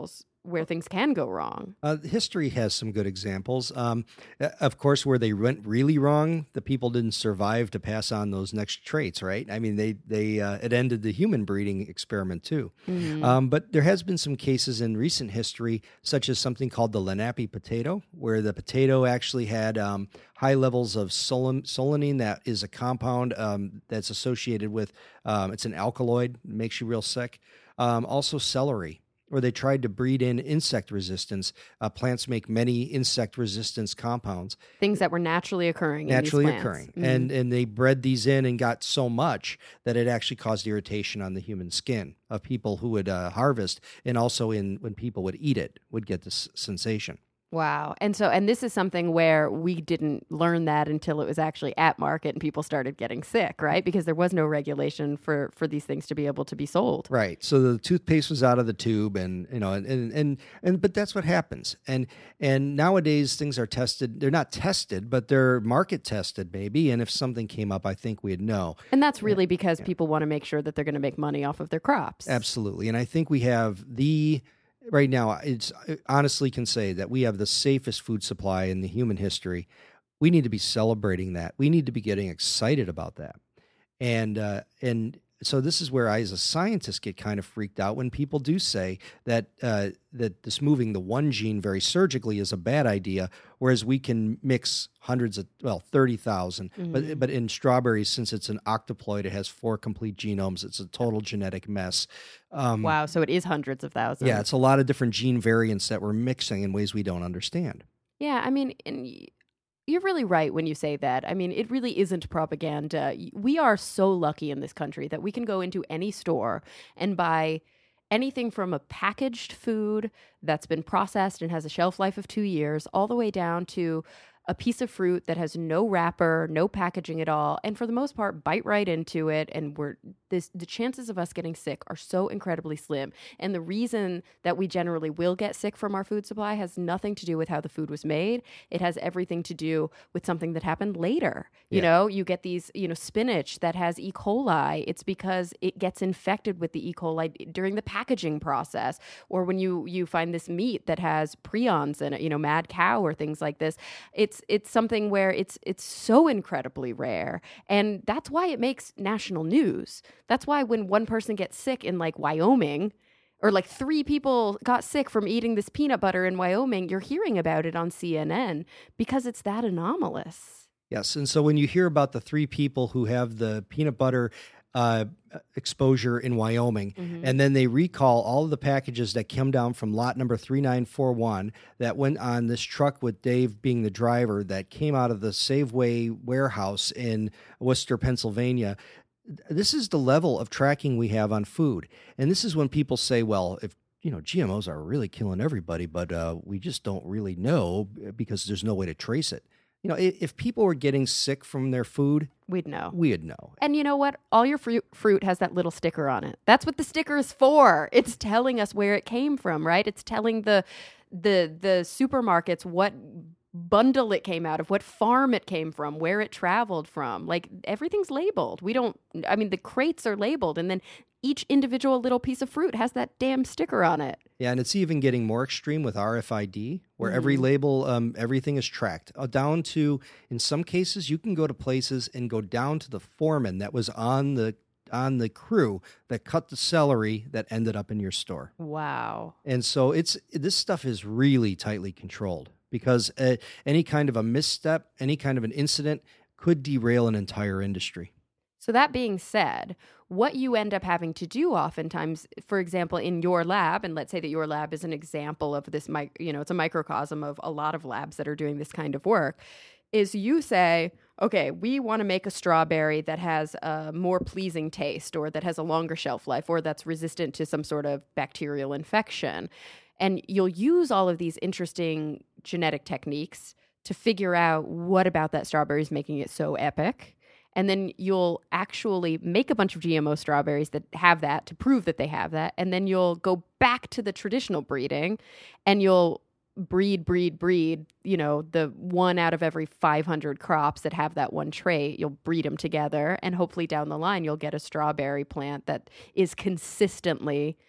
where things can go wrong. Uh, history has some good examples. Um, uh, of course, where they went really wrong, the people didn't survive to pass on those next traits, right? I mean, they they uh, it ended the human breeding experiment too. Mm-hmm. Um, but there has been some cases in recent history, such as something called the Lenape potato, where the potato actually had um, high levels of solan- solanine. That is a compound um, that's associated with um, it's an alkaloid, makes you real sick. Um, also, celery, where they tried to breed in insect resistance. Uh, plants make many insect resistance compounds. Things that were naturally occurring Naturally in these plants. occurring. Mm-hmm. And and they bred these in and got so much that it actually caused irritation on the human skin of people who would uh, harvest, and also in when people would eat it, would get this sensation. Wow. And so, and this is something where we didn't learn that until it was actually at market and people started getting sick, right? Because there was no regulation for, for these things to be able to be sold. Right. So the toothpaste was out of the tube, and, you know, and, and, and, and but that's what happens. And, and nowadays things are tested. They're not tested, but they're market tested maybe. And if something came up, I think we'd know. And that's really because Yeah. people want to make sure that they're going to make money off of their crops. Absolutely. And I think we have the, right now, it's I honestly can say that we have the safest food supply in the human history. We need to be celebrating that. We need to be getting excited about that. And, uh, and, So this is where I, as a scientist, get kind of freaked out when people do say that uh, that this moving the one gene very surgically is a bad idea, whereas we can mix hundreds of, well, thirty thousand. Mm-hmm. But but in strawberries, since it's an octoploid, it has four complete genomes. It's a total genetic mess. Um, wow, so it is hundreds of thousands. Yeah, it's a lot of different gene variants that we're mixing in ways we don't understand. Yeah, I mean... And y- You're really right when you say that. I mean, it really isn't propaganda. We are so lucky in this country that we can go into any store and buy anything from a packaged food that's been processed and has a shelf life of two years, all the way down to a piece of fruit that has no wrapper, no packaging at all, and for the most part, bite right into it. And we're this the chances of us getting sick are so incredibly slim. And the reason that we generally will get sick from our food supply has nothing to do with how the food was made. It has everything to do with something that happened later. You Yeah. know, you get these, you know, spinach that has E. coli. It's because it gets infected with the E. coli during the packaging process. Or when you you find this meat that has prions in it, you know, mad cow or things like this. It's it's something where it's it's so incredibly rare. And that's why it makes national news. That's why when one person gets sick in like Wyoming, or like three people got sick from eating this peanut butter in Wyoming, you're hearing about it on C N N because it's that anomalous. Yes, and so when you hear about the three people who have the peanut butter uh, exposure in Wyoming, mm-hmm. and then they recall all of the packages that come down from lot number three nine four one that went on this truck with Dave being the driver that came out of the Safeway warehouse in Worcester, Pennsylvania. This is the level of tracking we have on food. And this is when people say, well, if you know, G M Os are really killing everybody, but uh, we just don't really know because there's no way to trace it. You know, if people were getting sick from their food, we'd know. We'd know. And you know what? All your fruit fruit has that little sticker on it. That's what the sticker is for. It's telling us where it came from, right? It's telling the the the supermarkets what bundle it came out of, what farm it came from, where it traveled from. Like, everything's labeled. We don't, I mean, the crates are labeled, and then each individual little piece of fruit has that damn sticker on it. Yeah, and it's even getting more extreme with R F I D, where mm-hmm. every label, um, everything is tracked. Uh, down to, in some cases, you can go to places and go down to the foreman that was on the on the crew that cut the celery that ended up in your store. Wow. And so it's this stuff is really tightly controlled, because uh, any kind of a misstep, any kind of an incident could derail an entire industry. So that being said, what you end up having to do oftentimes, for example, in your lab, and let's say that your lab is an example of this, you know, it's a microcosm of a lot of labs that are doing this kind of work, is you say, okay, we want to make a strawberry that has a more pleasing taste, or that has a longer shelf life, or that's resistant to some sort of bacterial infection. And you'll use all of these interesting genetic techniques to figure out what about that strawberry is making it so epic. And then you'll actually make a bunch of G M O strawberries that have that to prove that they have that. And then you'll go back to the traditional breeding and you'll breed, breed, breed, you know, the one out of every five hundred crops that have that one trait. You'll breed them together, and hopefully down the line, you'll get a strawberry plant that is consistently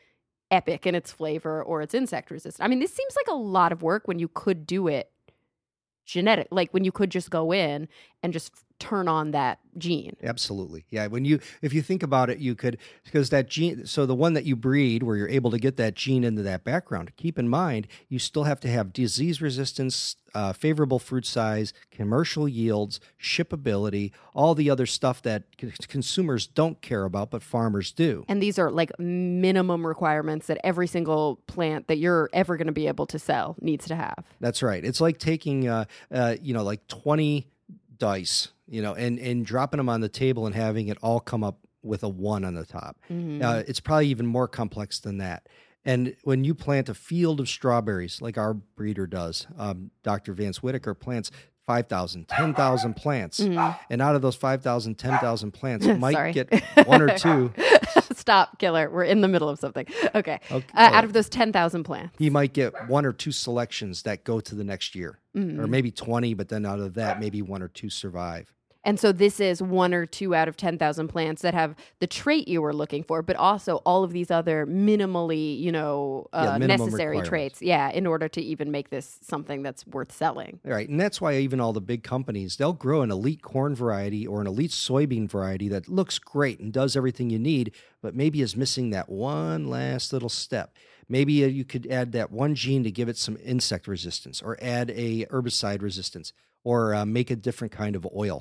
epic in its flavor or it's insect resistant. I mean, this seems like a lot of work when you could do it genetic, like when you could just go in and just turn on that gene. Absolutely. Yeah. When you, if you think about it, you could, because that gene, so the one that you breed where you're able to get that gene into that background, keep in mind, you still have to have disease resistance, uh, favorable fruit size, commercial yields, shippability, all the other stuff that c- consumers don't care about, but farmers do. And these are like minimum requirements that every single plant that you're ever going to be able to sell needs to have. That's right. It's like taking, uh, uh, you know, like twenty dice, you know, and, and dropping them on the table and having it all come up with a one on the top. Mm-hmm. Uh, it's probably even more complex than that. And when you plant a field of strawberries, like our breeder does, um, Doctor Vance Whitaker plants five thousand, ten thousand plants. Mm-hmm. And out of those five thousand, ten thousand plants, might get one or two. Stop, killer. We're in the middle of something. Okay. okay. Uh, out of those ten thousand plants. You might get one or two selections that go to the next year. Mm-hmm. Or maybe twenty, but then out of that, maybe one or two survive. And so this is one or two out of ten thousand plants that have the trait you were looking for, but also all of these other minimally, you know, uh, yeah, necessary traits. Yeah, in order to even make this something that's worth selling. Right. And that's why even all the big companies, they'll grow an elite corn variety or an elite soybean variety that looks great and does everything you need, but maybe is missing that one last little step. Maybe you could add that one gene to give it some insect resistance or add a herbicide resistance or uh, make a different kind of oil.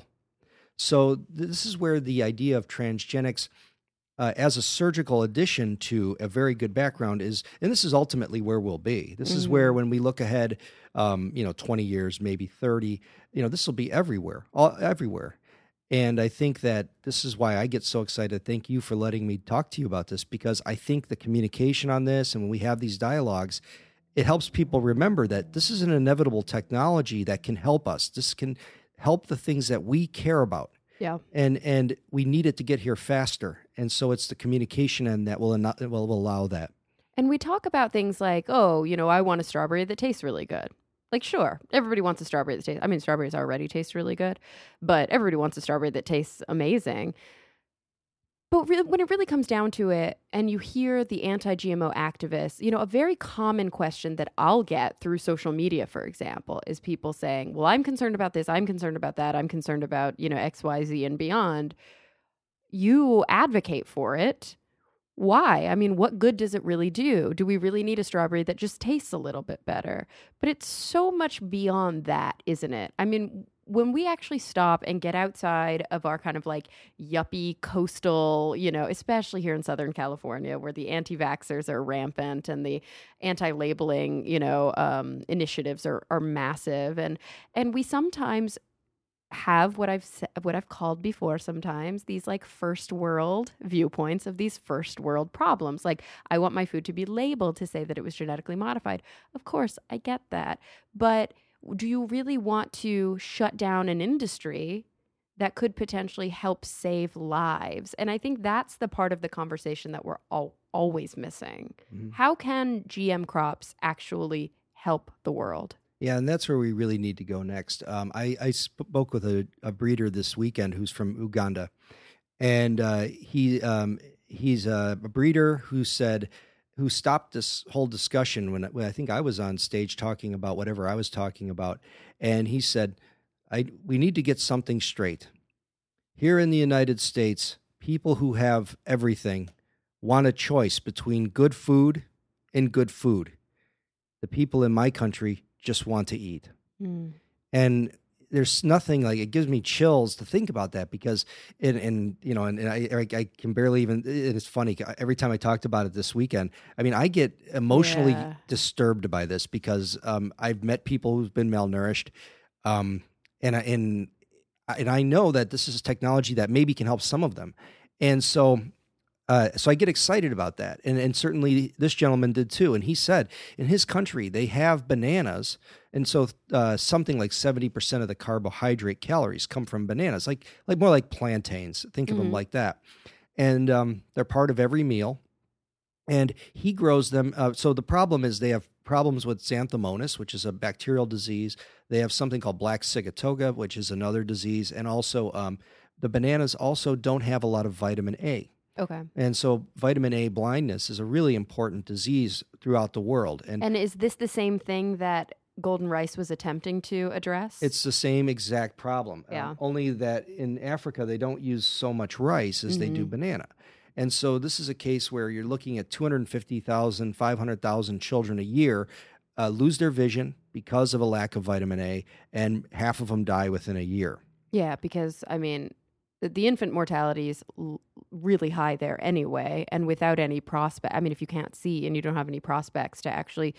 So this is where the idea of transgenics uh, as a surgical addition to a very good background is, and this is ultimately where we'll be. This mm-hmm. is where when we look ahead, um, you know, twenty years, maybe thirty, you know, this will be everywhere, all, everywhere. And I think that this is why I get so excited. Thank you for letting me talk to you about this, because I think the communication on this and when we have these dialogues, it helps people remember that this is an inevitable technology that can help us. This can help the things that we care about. Yeah. And and we need it to get here faster. And so it's the communication end that will, will, will allow that. And we talk about things like, oh, you know, I want a strawberry that tastes really good. Like, sure, everybody wants a strawberry that tastes, I mean, strawberries already taste really good, but everybody wants a strawberry that tastes amazing. But re- when it really comes down to it, and you hear the anti-G M O activists, you know, a very common question that I'll get through social media, for example, is people saying, well, I'm concerned about this, I'm concerned about that, I'm concerned about, you know, X, Y, Z and beyond. You advocate for it. Why? I mean, what good does it really do? Do we really need a strawberry that just tastes a little bit better? But it's so much beyond that, isn't it? I mean, when we actually stop and get outside of our kind of like yuppie coastal, you know, especially here in Southern California where the anti-vaxxers are rampant and the anti-labeling, you know, um, initiatives are, are massive. And, and we sometimes have what I've sa- what I've called before sometimes these like first world viewpoints of these first world problems. Like, I want my food to be labeled to say that it was genetically modified. Of course, I get that. But do you really want to shut down an industry that could potentially help save lives? And I think that's the part of the conversation that we're all, always missing. Mm-hmm. How can G M crops actually help the world? Yeah, and that's where we really need to go next. Um, I, I spoke with a, a breeder this weekend who's from Uganda, and uh, he um, he's a breeder who said, who stopped this whole discussion when, when I think I was on stage talking about whatever I was talking about, and he said, I, we need to get something straight. Here in the United States, people who have everything want a choice between good food and good food. The people in my country just want to eat. Mm. And there's nothing like, it gives me chills to think about that because, it, and you know, and, and I, I can barely even, it's funny, every time I talked about it this weekend, I mean, I get emotionally yeah. disturbed by this because um, I've met people who've been malnourished, um, and, and, and I know that this is technology that maybe can help some of them. And so Uh, so I get excited about that. And, and certainly this gentleman did too. And he said in his country, they have bananas. And so uh, something like seventy percent of the carbohydrate calories come from bananas, like like more like plantains. Think of mm-hmm. them like that. And um, they're part of every meal. And he grows them. Uh, so the problem is they have problems with xanthomonas, which is a bacterial disease. They have something called black sigatoka, which is another disease. And also um, the bananas also don't have a lot of vitamin A. Okay. And so vitamin A blindness is a really important disease throughout the world. And, And is this the same thing that golden rice was attempting to address? it's the same exact problem. Yeah. Um, only that in Africa, they don't use so much rice as they do Mm-hmm. banana. And so this is a case where you're looking at two hundred fifty thousand, five hundred thousand children a year uh, lose their vision because of a lack of vitamin A, and half of them die within a year. Yeah, because, I mean, the, the infant mortality is l- really high there anyway, and without any prospect. I mean, if you can't see and you don't have any prospects to actually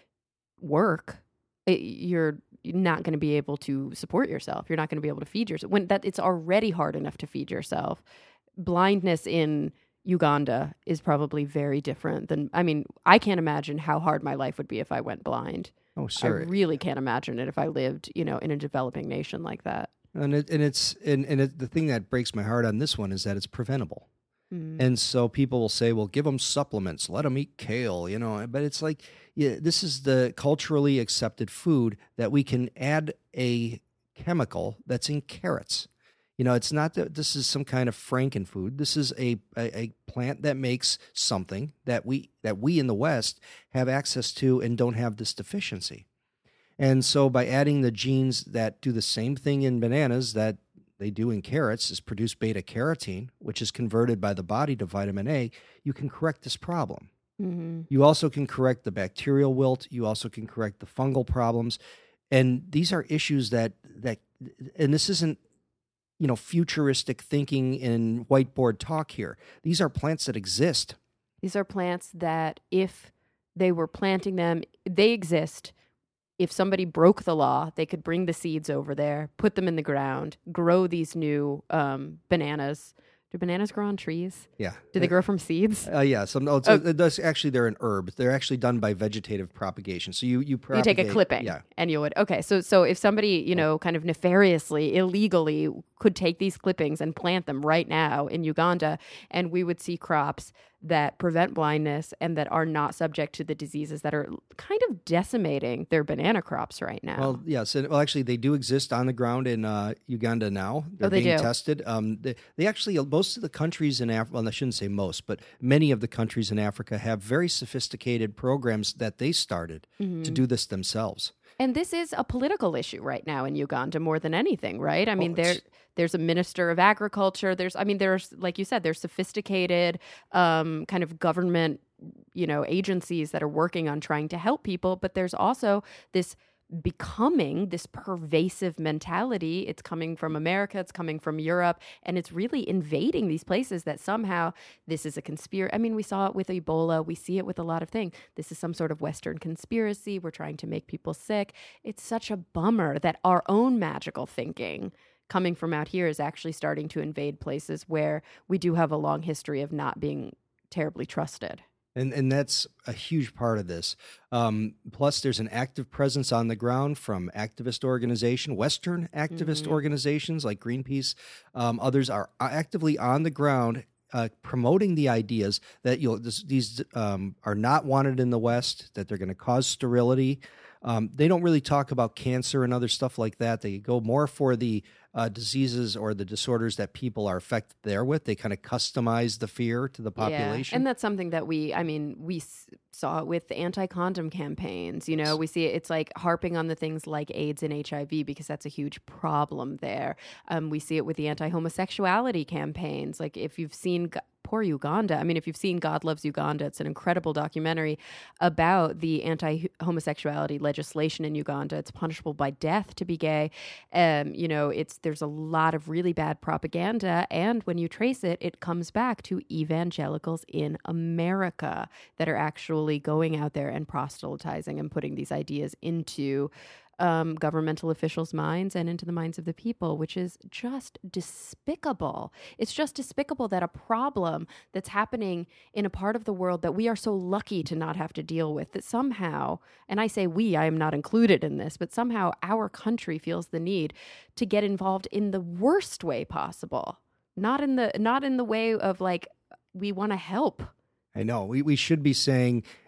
work, it, you're not going to be able to support yourself. You're not going to be able to feed yourself. When that it's already hard enough to feed yourself. Blindness in Uganda is probably very different than, I mean, I can't imagine how hard my life would be if I went blind. Oh, I sure. really can't imagine it if I lived, you know, in a developing nation like that. And it, and it's and, and it, the thing that breaks my heart on this one is that it's preventable. Mm. And so people will say, well, give them supplements, let them eat kale, you know. But it's like, yeah, this is the culturally accepted food that we can add a chemical that's in carrots. You know, it's not that this is some kind of frankenfood. This is a, a, a plant that makes something that we that we in the West have access to and don't have this deficiency. And so by adding the genes that do the same thing in bananas that they do in carrots, is produce beta carotene, which is converted by the body to vitamin A, you can correct this problem. Mm-hmm. You also can correct the bacterial wilt. You also can correct the fungal problems. And these are issues that, that and this isn't, you know, futuristic thinking and whiteboard talk here. These are plants that exist. These are plants that if they were planting them, they exist. If somebody broke the law, they could bring the seeds over there, put them in the ground, grow these new um, bananas. Do bananas grow on trees? Yeah. Do they grow from seeds? Uh, yeah. So no, it's, Oh. it does, actually, they're an herb. They're actually done by vegetative propagation. So you you You propagate, take a clipping Yeah. and you would, okay. So, so if somebody, you know, kind of nefariously, illegally could take these clippings and plant them right now in Uganda, and we would see crops that prevent blindness and that are not subject to the diseases that are kind of decimating their banana crops right now. Well, yes. And, well, actually, they do exist on the ground in uh, Uganda now. They're Oh, they being do? tested. Um, they, they actually, most of the countries in Africa, well, I shouldn't say most, but many of the countries in Africa have very sophisticated programs that they started Mm-hmm. to do this themselves. And this is a political issue right now in Uganda more than anything, right? I mean, Oh, there it's- there's a minister of agriculture. There's, I mean, there's, like you said, there's sophisticated um, kind of government, you know, agencies that are working on trying to help people. But there's also this becoming this pervasive mentality. It's coming from America, it's coming from Europe, and it's really invading these places that somehow this is a conspiracy. I mean, we saw it with Ebola, we see it with a lot of things. This is some sort of Western conspiracy. We're trying to make people sick. It's such a bummer that our own magical thinking coming from out here is actually starting to invade places where we do have a long history of not being terribly trusted. And and that's a huge part of this. Um, plus, there's an active presence on the ground from activist organization, Western activist Mhm. organizations like Greenpeace. Um, others are actively on the ground uh, promoting the ideas that you'll this, these um, are not wanted in the West, that they're going to cause sterility. Um, they don't really talk about cancer and other stuff like that. They go more for the uh, diseases or the disorders that people are affected there with. They kind of customize the fear to the population. Yeah. And that's something that we, I mean, we s- saw it with the anti-condom campaigns. You know, we see it, it's like harping on the things like AIDS and H I V because that's a huge problem there. Um, we see it with the anti-homosexuality campaigns. Like if you've seen... Poor Uganda. I mean, if you've seen God Loves Uganda, it's an incredible documentary about the anti-homosexuality legislation in Uganda. It's punishable by death to be gay. Um, you know, it's there's a lot of really bad propaganda, and when you trace it, it comes back to evangelicals in America that are actually going out there and proselytizing and putting these ideas into Um, governmental officials' minds and into the minds of the people, which is just despicable. It's just despicable that a problem that's happening in a part of the world that we are so lucky to not have to deal with, that somehow, and I say we, I am not included in this, but somehow our country feels the need to get involved in the worst way possible. Not in the not in the way of like we want to help. I know. We we should be saying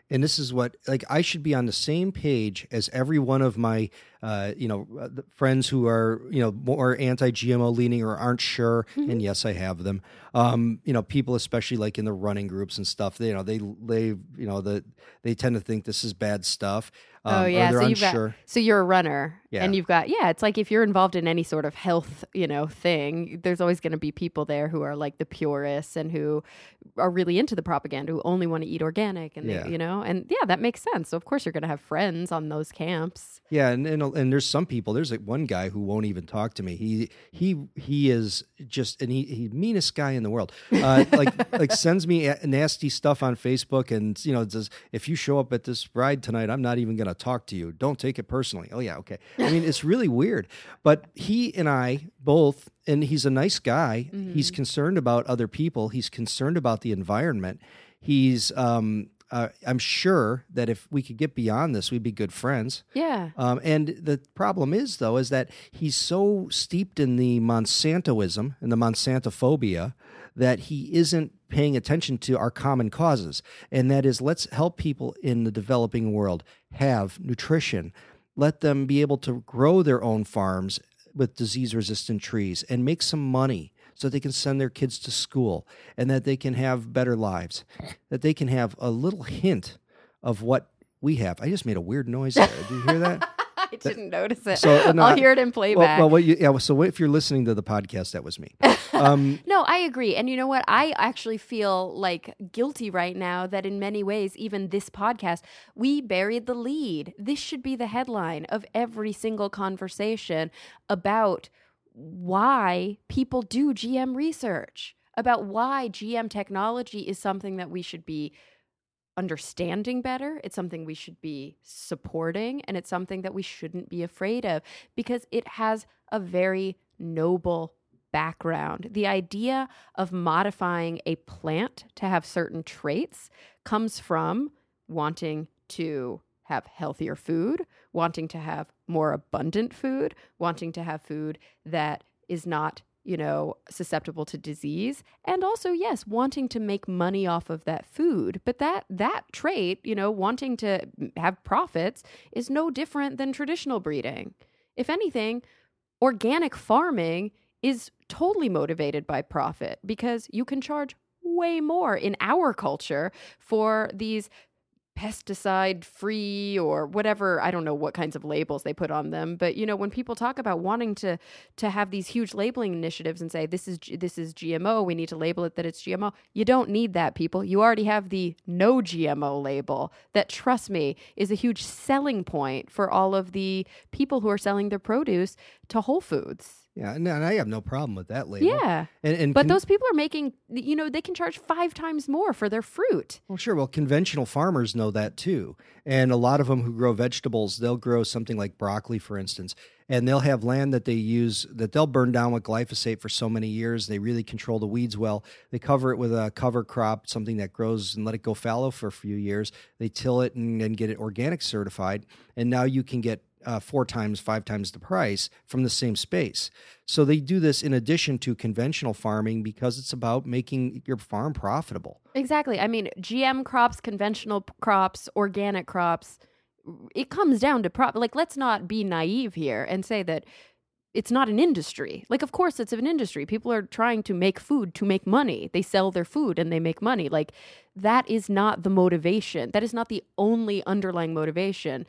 And this is what, like, I should be on the same page as every one of my, uh, you know, uh, the friends who are, you know, more anti-G M O leaning or aren't sure. Mm-hmm. And yes, I have them. Um, you know, people, especially like in the running groups and stuff, they, you know, they, they, you know, the, they tend to think this is bad stuff. Um, oh yeah, or they're so you've unsure. got, so you're a runner, yeah. and you've got yeah. It's like if you're involved in any sort of health, you know, thing, there's always going to be people there who are like the purists and who are really into the propaganda, who only want to eat organic, and yeah. they, you know, and yeah, that makes sense. So of course you're going to have friends on those camps. Yeah, and, and and there's some people. There's like one guy who won't even talk to me. He he he is just and he he meanest guy in the world. Uh, like like sends me a- nasty stuff on Facebook, and you know says, if you show up at this ride tonight, I'm not even going to talk to you. Don't take it personally. Oh yeah, okay. I mean, it's really weird. But he and I both, and he's a nice guy. Mm-hmm. He's concerned about other people. He's concerned about the environment. He's um. Uh, I'm sure that if we could get beyond this, we'd be good friends. Yeah. Um, and the problem is, though, is that he's so steeped in the Monsantoism and the Monsantophobia that he isn't paying attention to our common causes. And that is, let's help people in the developing world have nutrition. Let them be able to grow their own farms with disease-resistant trees and make some money, so they can send their kids to school and that they can have better lives, that they can have a little hint of what we have. I just made a weird noise there. Did you hear that? I didn't that, notice it. So, no, I'll hear it in playback. Well, well you, yeah, so if you're listening to the podcast, that was me. Um, no, I agree. And you know what? I actually feel like guilty right now that in many ways, even this podcast, we buried the lead. This should be the headline of every single conversation about why people do G M research, about why G M technology is something that we should be understanding better. It's something we should be supporting, and it's something that we shouldn't be afraid of because it has a very noble background. The idea of modifying a plant to have certain traits comes from wanting to have healthier food, wanting to have more abundant food, wanting to have food that is not, you know, susceptible to disease, and also, yes, wanting to make money off of that food. But that that trait, you know, wanting to have profits is no different than traditional breeding. If anything, organic farming is totally motivated by profit because you can charge way more in our culture for these pesticide free or whatever. I don't know what kinds of labels they put on them, but you know, when people talk about wanting to to have these huge labeling initiatives and say this is this is G M O, we need to label it that it's G M O. You don't need that, people. You already have the no G M O label that, trust me, is a huge selling point for all of the people who are selling their produce to Whole Foods. Yeah, and I have no problem with that label. Yeah, and, and but con- those people are making, you know, they can charge five times more for their fruit. Well, sure. Well, conventional farmers know that too. And a lot of them who grow vegetables, they'll grow something like broccoli, for instance, and they'll have land that they use that they'll burn down with glyphosate for so many years. They really control the weeds well. They cover it with a cover crop, something that grows and let it go fallow for a few years. They till it and then get it organic certified. And now you can get Uh, four times, five times the price from the same space. So they do this in addition to conventional farming because it's about making your farm profitable. Exactly. I mean, G M crops, conventional p- crops, organic crops, it comes down to prop. Like, let's not be naive here and say that it's not an industry. Like, of course, it's an industry. People are trying to make food to make money. They sell their food and they make money. Like, that is not the motivation. That is not the only underlying motivation.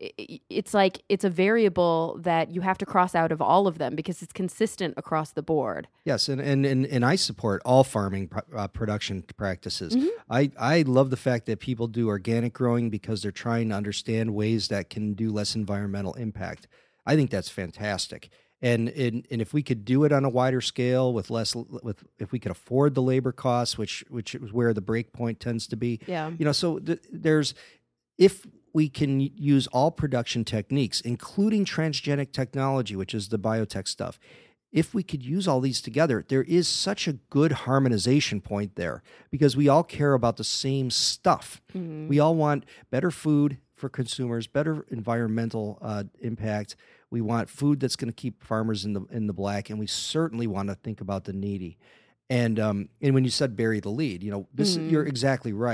It's like it's a variable that you have to cross out of all of them because it's consistent across the board. Yes, and and and, and I support all farming pro- uh, production practices. Mm-hmm. I, I love the fact that people do organic growing because they're trying to understand ways that can do less environmental impact. I think that's fantastic. And, and and if we could do it on a wider scale with less, with if we could afford the labor costs, which which is where the break point tends to be, yeah. You know, so th- there's if we can use all production techniques, including transgenic technology, which is the biotech stuff. If we could use all these together, there is such a good harmonization point there because we all care about the same stuff. Mm-hmm. We all want better food for consumers, better environmental uh, impact. We want food that's going to keep farmers in the in the black, and we certainly want to think about the needy. And um, and when you said bury the lead, you know, this mm-hmm. you're exactly right.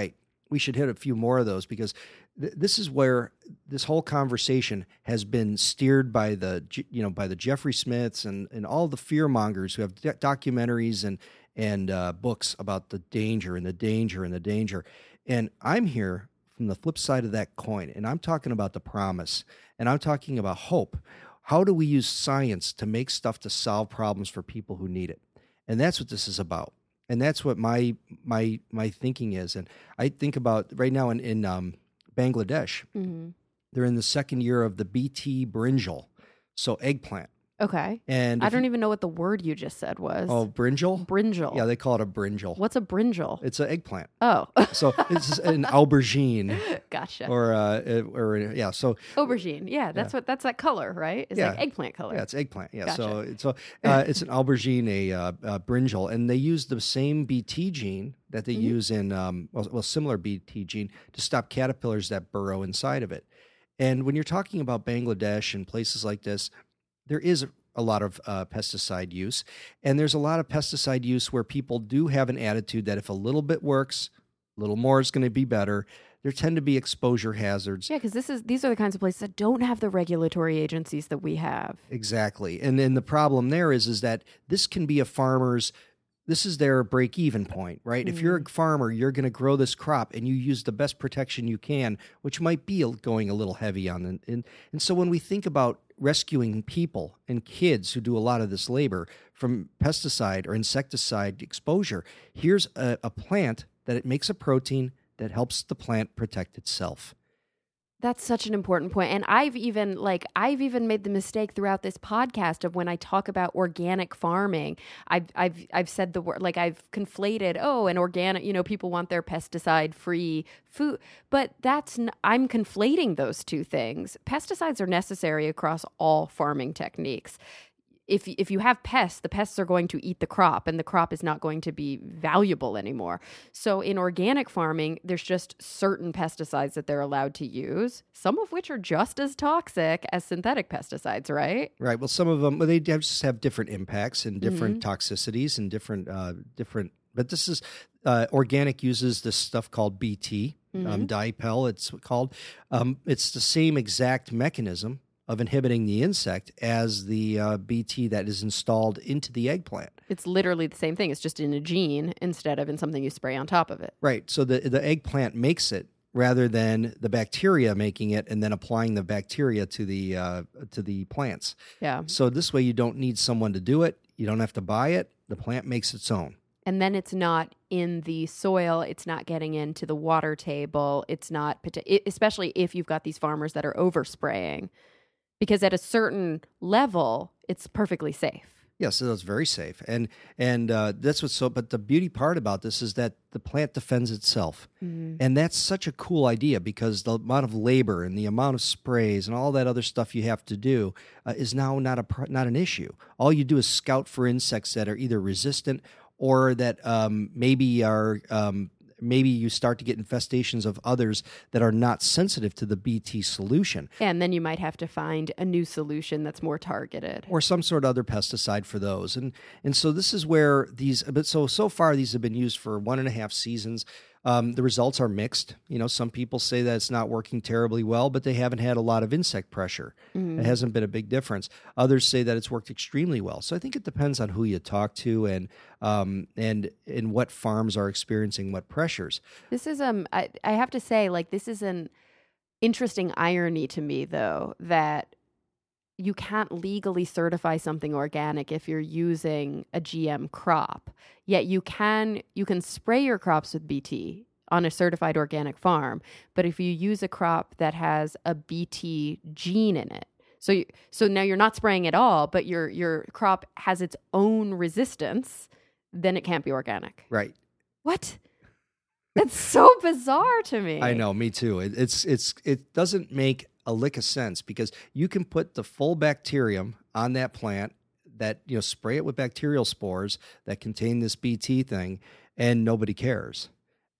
we should hit a few more of those because th- this is where this whole conversation has been steered by the, you know, by the Jeffrey Smiths and, and all the fear mongers who have d- documentaries and, and uh, books about the danger and the danger and the danger. And I'm here from the flip side of that coin, and I'm talking about the promise, and I'm talking about hope. How do we use science to make stuff to solve problems for people who need it? And that's what this is about. And that's what my my my thinking is. And I think about right now in, in um, Bangladesh, mm-hmm. they're in the second year of the B T brinjal, so eggplant. Okay. And I don't you, even know what the word you just said was. Oh, brinjal? Brinjal. Yeah, they call it a brinjal. What's a brinjal? It's an eggplant. Oh. So it's an aubergine. Gotcha. Or, uh, or yeah, so. Aubergine. Yeah, that's yeah. what, that's that color, right? It's yeah. like eggplant color. Yeah, it's eggplant. Yeah, gotcha. so, so uh, it's an aubergine, a uh, uh, brinjal, and they use the same B T gene that they mm-hmm. use in, um, well, well, similar B T gene to stop caterpillars that burrow inside of it. And when you're talking about Bangladesh and places like this, there is a lot of uh, pesticide use. And there's a lot of pesticide use where people do have an attitude that if a little bit works, a little more is going to be better. There tend to be exposure hazards. Yeah, because this is these are the kinds of places that don't have the regulatory agencies that we have. Exactly. And then the problem there is, is that this can be a farmer's, this is their break-even point, right? Mm-hmm. If you're a farmer, you're going to grow this crop and you use the best protection you can, which might be going a little heavy on them. And, and so when we think about rescuing people and kids who do a lot of this labor from pesticide or insecticide exposure, here's a, a plant that it makes a protein that helps the plant protect itself. That's such an important point. And I've even like I've even made the mistake throughout this podcast of when I talk about organic farming, I've I've I've said the word like I've conflated, oh, an organic, you know, people want their pesticide-free food, but that's n- I'm conflating those two things. Pesticides are necessary across all farming techniques. If if you have pests, the pests are going to eat the crop and the crop is not going to be valuable anymore. So in organic farming, there's just certain pesticides that they're allowed to use, some of which are just as toxic as synthetic pesticides, right? Right. Well, some of them, well, they just have different impacts and different mm-hmm. toxicities and different, uh, different, but this is, uh, organic uses this stuff called B T, mm-hmm. um, dipel, it's called. Um, it's the same exact mechanism of inhibiting the insect as the uh, B T that is installed into the eggplant. It's literally the same thing. It's just in a gene instead of in something you spray on top of it. Right. So the, the eggplant makes it rather than the bacteria making it and then applying the bacteria to the uh, to the plants. Yeah. So this way you don't need someone to do it. You don't have to buy it. The plant makes its own. And then it's not in the soil. It's not getting into the water table. It's not, especially if you've got these farmers that are overspraying. Because at a certain level, it's perfectly safe. Yes, so it's very safe. And and uh, that's what's so, but the beauty part about this is that the plant defends itself. Mm-hmm. And that's such a cool idea because the amount of labor and the amount of sprays and all that other stuff you have to do uh, is now not a not an issue. All you do is scout for insects that are either resistant or that um, maybe are... Um, maybe you start to get infestations of others that are not sensitive to the B T solution. And then you might have to find a new solution that's more targeted. Or some sort of other pesticide for those. And and so this is where these, but so, so far these have been used for one and a half seasons. Um, the results are mixed. You know, some people say that it's not working terribly well, but they haven't had a lot of insect pressure. Mm-hmm. It hasn't been a big difference. Others say that it's worked extremely well. So I think it depends on who you talk to and um, and and what farms are experiencing what pressures. This is um, I, I have to say, like, this is an interesting irony to me, though, that you can't legally certify something organic if you're using a G M crop. Yet you can you can spray your crops with B T on a certified organic farm, but if you use a crop that has a B T gene in it, so you, so now you're not spraying at all, but your your crop has its own resistance, then it can't be organic. Right. What? That's so bizarre to me. I know, me too. It, it's it's it doesn't make a lick of sense because you can put the full bacterium on that plant that, you know, spray it with bacterial spores that contain this B T thing and nobody cares.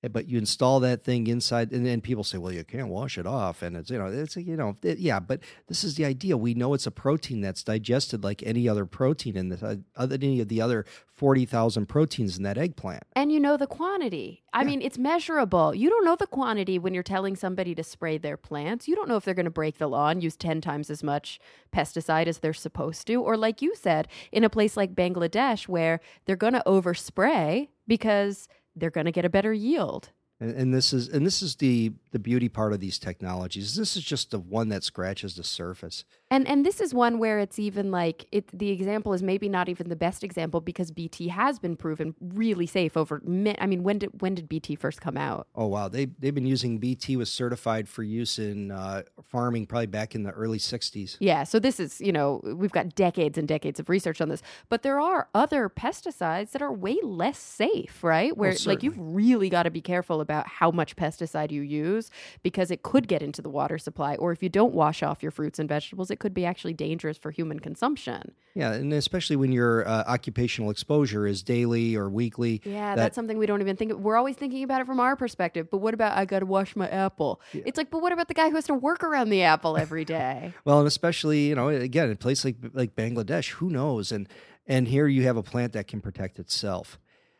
but you install that thing inside, and then people say, well, you can't wash it off. And it's, you know, it's, you know, it, yeah, but this is the idea. We know it's a protein that's digested like any other protein in the, uh, other, any of the other forty thousand proteins in that eggplant. And you know the quantity. I yeah. mean, it's measurable. You don't know the quantity when you're telling somebody to spray their plants. You don't know if they're going to break the law and use ten times as much pesticide as they're supposed to. Or like you said, in a place like Bangladesh where they're going to overspray because they're going to get a better yield. And, and this is and this is the the beauty part of these technologies. This is just the one that scratches the surface. And and this is one where it's even like it. The example is maybe not even the best example because B T has been proven really safe over. I mean, when did when did B T first come out? Oh wow, they they've been using B T was certified for use in uh, farming probably back in the early sixties. Yeah, so this is you know we've got decades and decades of research on this, but there are other pesticides that are way less safe, right? Where oh, like you've really got to be careful about how much pesticide you use because it could get into the water supply, or if you don't wash off your fruits and vegetables, it could be actually dangerous for human consumption. Yeah, and especially when your uh, occupational exposure is daily or weekly. Yeah, that, that's something we don't even think of. We're always thinking about it from our perspective, but what about I got to wash my apple? Yeah. It's like, but what about the guy who has to work around the apple every day? Well, and especially, you know, again, in a place like like Bangladesh, who knows? And and here you have a plant that can protect itself.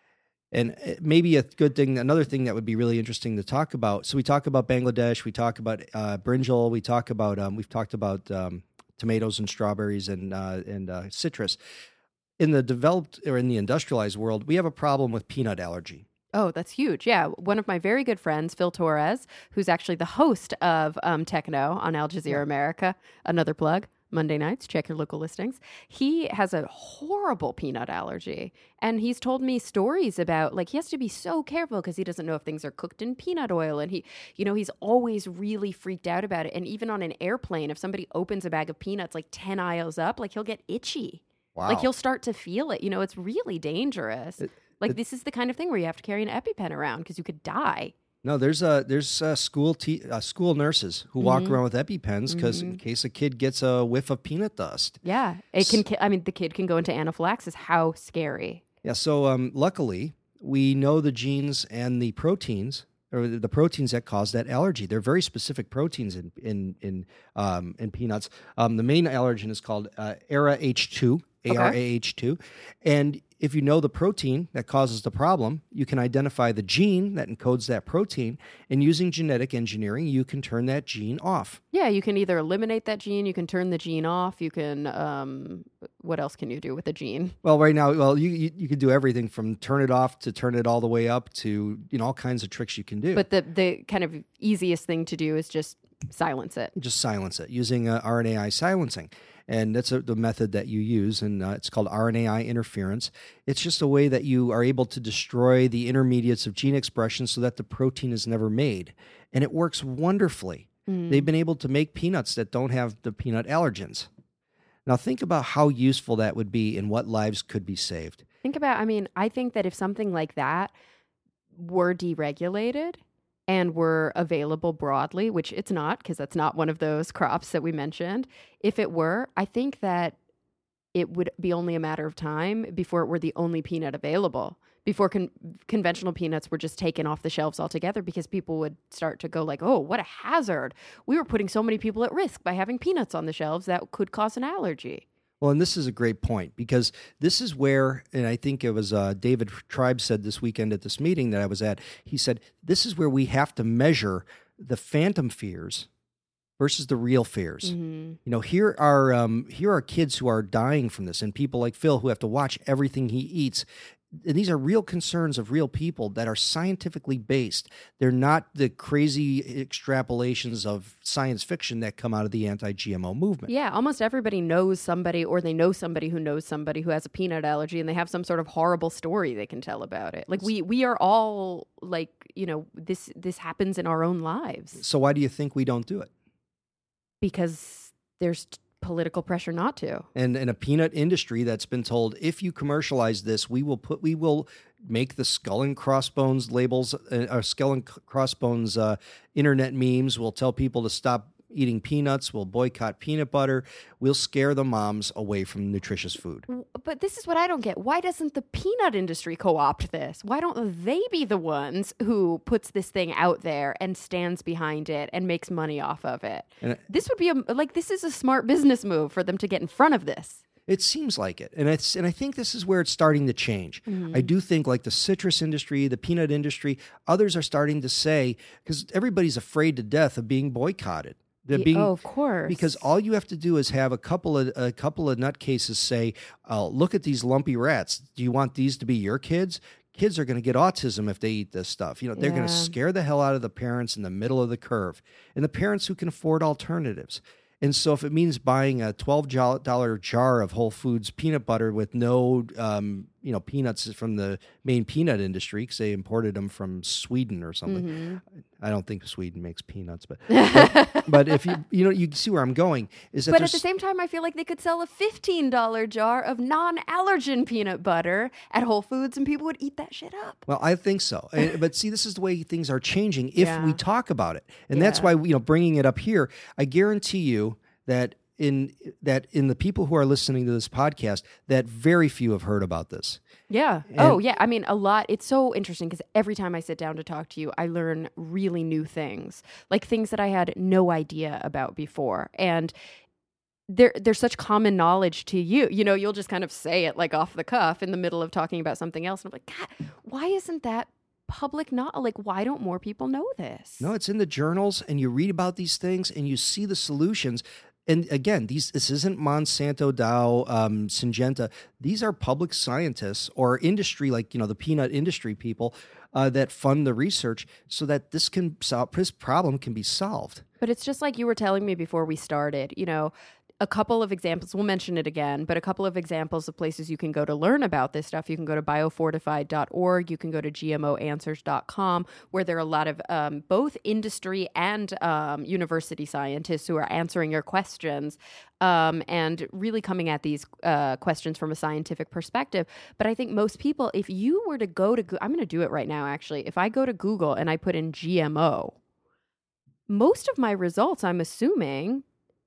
And maybe a good thing, another thing that would be really interesting to talk about. So we talk about Bangladesh, we talk about uh, brinjal, we talk about um, we've talked about um, tomatoes and strawberries and uh, and uh, citrus. In the developed or in the industrialized world, we have a problem with peanut allergy. Oh, that's huge. Yeah. One of my very good friends, Phil Torres, who's actually the host of um, Techno on Al Jazeera yeah. America, another plug. Monday nights, check your local listings. He has a horrible peanut allergy. And he's told me stories about, like, he has to be so careful because he doesn't know if things are cooked in peanut oil. And he, you know, he's always really freaked out about it. And even on an airplane, if somebody opens a bag of peanuts like ten aisles up, like, he'll get itchy. Wow. Like, he'll start to feel it. You know, it's really dangerous. It, like, it, this is the kind of thing where you have to carry an EpiPen around because you could die. No, there's uh, there's uh, school te- uh, school nurses who mm-hmm. walk around with EpiPens because mm-hmm. in case a kid gets a whiff of peanut dust. Yeah, it can. Ki- I mean, the kid can go into anaphylaxis. How scary! Yeah. So, um, luckily, we know the genes and the proteins, or the proteins that cause that allergy. They're very specific proteins in in in um, in peanuts. Um, the main allergen is called uh, A R A H two. A R A H two, and if you know the protein that causes the problem, you can identify the gene that encodes that protein, and using genetic engineering, you can turn that gene off. Yeah, you can either eliminate that gene, you can turn the gene off, you can, um, what else can you do with the gene? Well, right now, well, you, you you can do everything from turn it off to turn it all the way up to, you know, all kinds of tricks you can do. But the, the kind of easiest thing to do is just silence it. Just silence it using uh, R N A I silencing. And that's a, the method that you use, and uh, it's called R N A I interference. It's just a way that you are able to destroy the intermediates of gene expression so that the protein is never made. And it works wonderfully. Mm. They've been able to make peanuts that don't have the peanut allergens. Now think about how useful that would be and what lives could be saved. Think about, I mean, I think that if something like that were deregulated and were available broadly, which it's not, because that's not one of those crops that we mentioned. If it were, I think that it would be only a matter of time before it were the only peanut available, before con- conventional peanuts were just taken off the shelves altogether, because people would start to go like, oh, what a hazard. We were putting so many people at risk by having peanuts on the shelves that could cause an allergy. Well, and this is a great point, because this is where, and I think it was uh, David Tribe said this weekend at this meeting that I was at, he said, this is where we have to measure the phantom fears versus the real fears. Mm-hmm. You know, here are um, here are kids who are dying from this, and people like Phil who have to watch everything he eats. And these are real concerns of real people that are scientifically based. They're not the crazy extrapolations of science fiction that come out of the anti-G M O movement. Yeah, almost everybody knows somebody, or they know somebody who knows somebody who has a peanut allergy, and they have some sort of horrible story they can tell about it. Like we we are all like, you know, this this happens in our own lives. So why do you think we don't do it? Because there's political pressure not to. And in a peanut industry that's been told, if you commercialize this, we will put, we will make the skull and crossbones labels, uh, or skull and crossbones uh, internet memes. We'll tell people to stop eating peanuts. We'll boycott peanut butter. We'll scare the moms away from nutritious food. but this is what I don't get. Why doesn't the peanut industry co-opt this? Why don't they be the ones who puts this thing out there and stands behind it and makes money off of it? And this would be a, like, this is a smart business move for them to get in front of this. It seems like it. And it's and I think this is where it's starting to change. Mm-hmm. I do think like the citrus industry, the peanut industry, others are starting to say, because everybody's afraid to death of being boycotted. The, being, oh, of course. Because all you have to do is have a couple of a couple of nutcases say, uh, look at these lumpy rats. Do you want these to be your kids? Kids are going to get autism if they eat this stuff. You know, they're yeah. going to scare the hell out of the parents in the middle of the curve and the parents who can afford alternatives. And so if it means buying a twelve dollars jar of Whole Foods peanut butter with no, um, you know, peanuts from the main peanut industry because they imported them from Sweden or something. Mm-hmm. I don't think Sweden makes peanuts, but but, but if you you know you see where I'm going is that. But at the same time, I feel like they could sell a fifteen dollars jar of non-allergen peanut butter at Whole Foods, and people would eat that shit up. Well, I think so. But see, this is the way things are changing if yeah. we talk about it, and yeah. that's why you know bringing it up here. I guarantee you that in that in the people who are listening to this podcast, that very few have heard about this. Yeah. And oh, yeah. I mean, a lot. It's so interesting because every time I sit down to talk to you, I learn really new things, like things that I had no idea about before. And there, there's such common knowledge to you. You know, you'll just kind of say it like off the cuff in the middle of talking about something else. And I'm like, God, why isn't that public not like why don't more people know this? No, it's in the journals and you read about these things and you see the solutions. And again, these this isn't Monsanto, Dow, um, Syngenta. These are public scientists or industry, like you know the peanut industry people uh, that fund the research, so that this can solve, this problem can be solved. But it's just like you were telling me before we started. You know, a couple of examples. We'll mention it again, but a couple of examples of places you can go to learn about this stuff. You can go to biofortified dot org. You can go to G M O answers dot com, where there are a lot of um, both industry and um, university scientists who are answering your questions um, and really coming at these uh, questions from a scientific perspective. But I think most people, if you were to go to, Go- I'm going to do it right now, actually. If I go to Google and I put in G M O, most of my results, I'm assuming,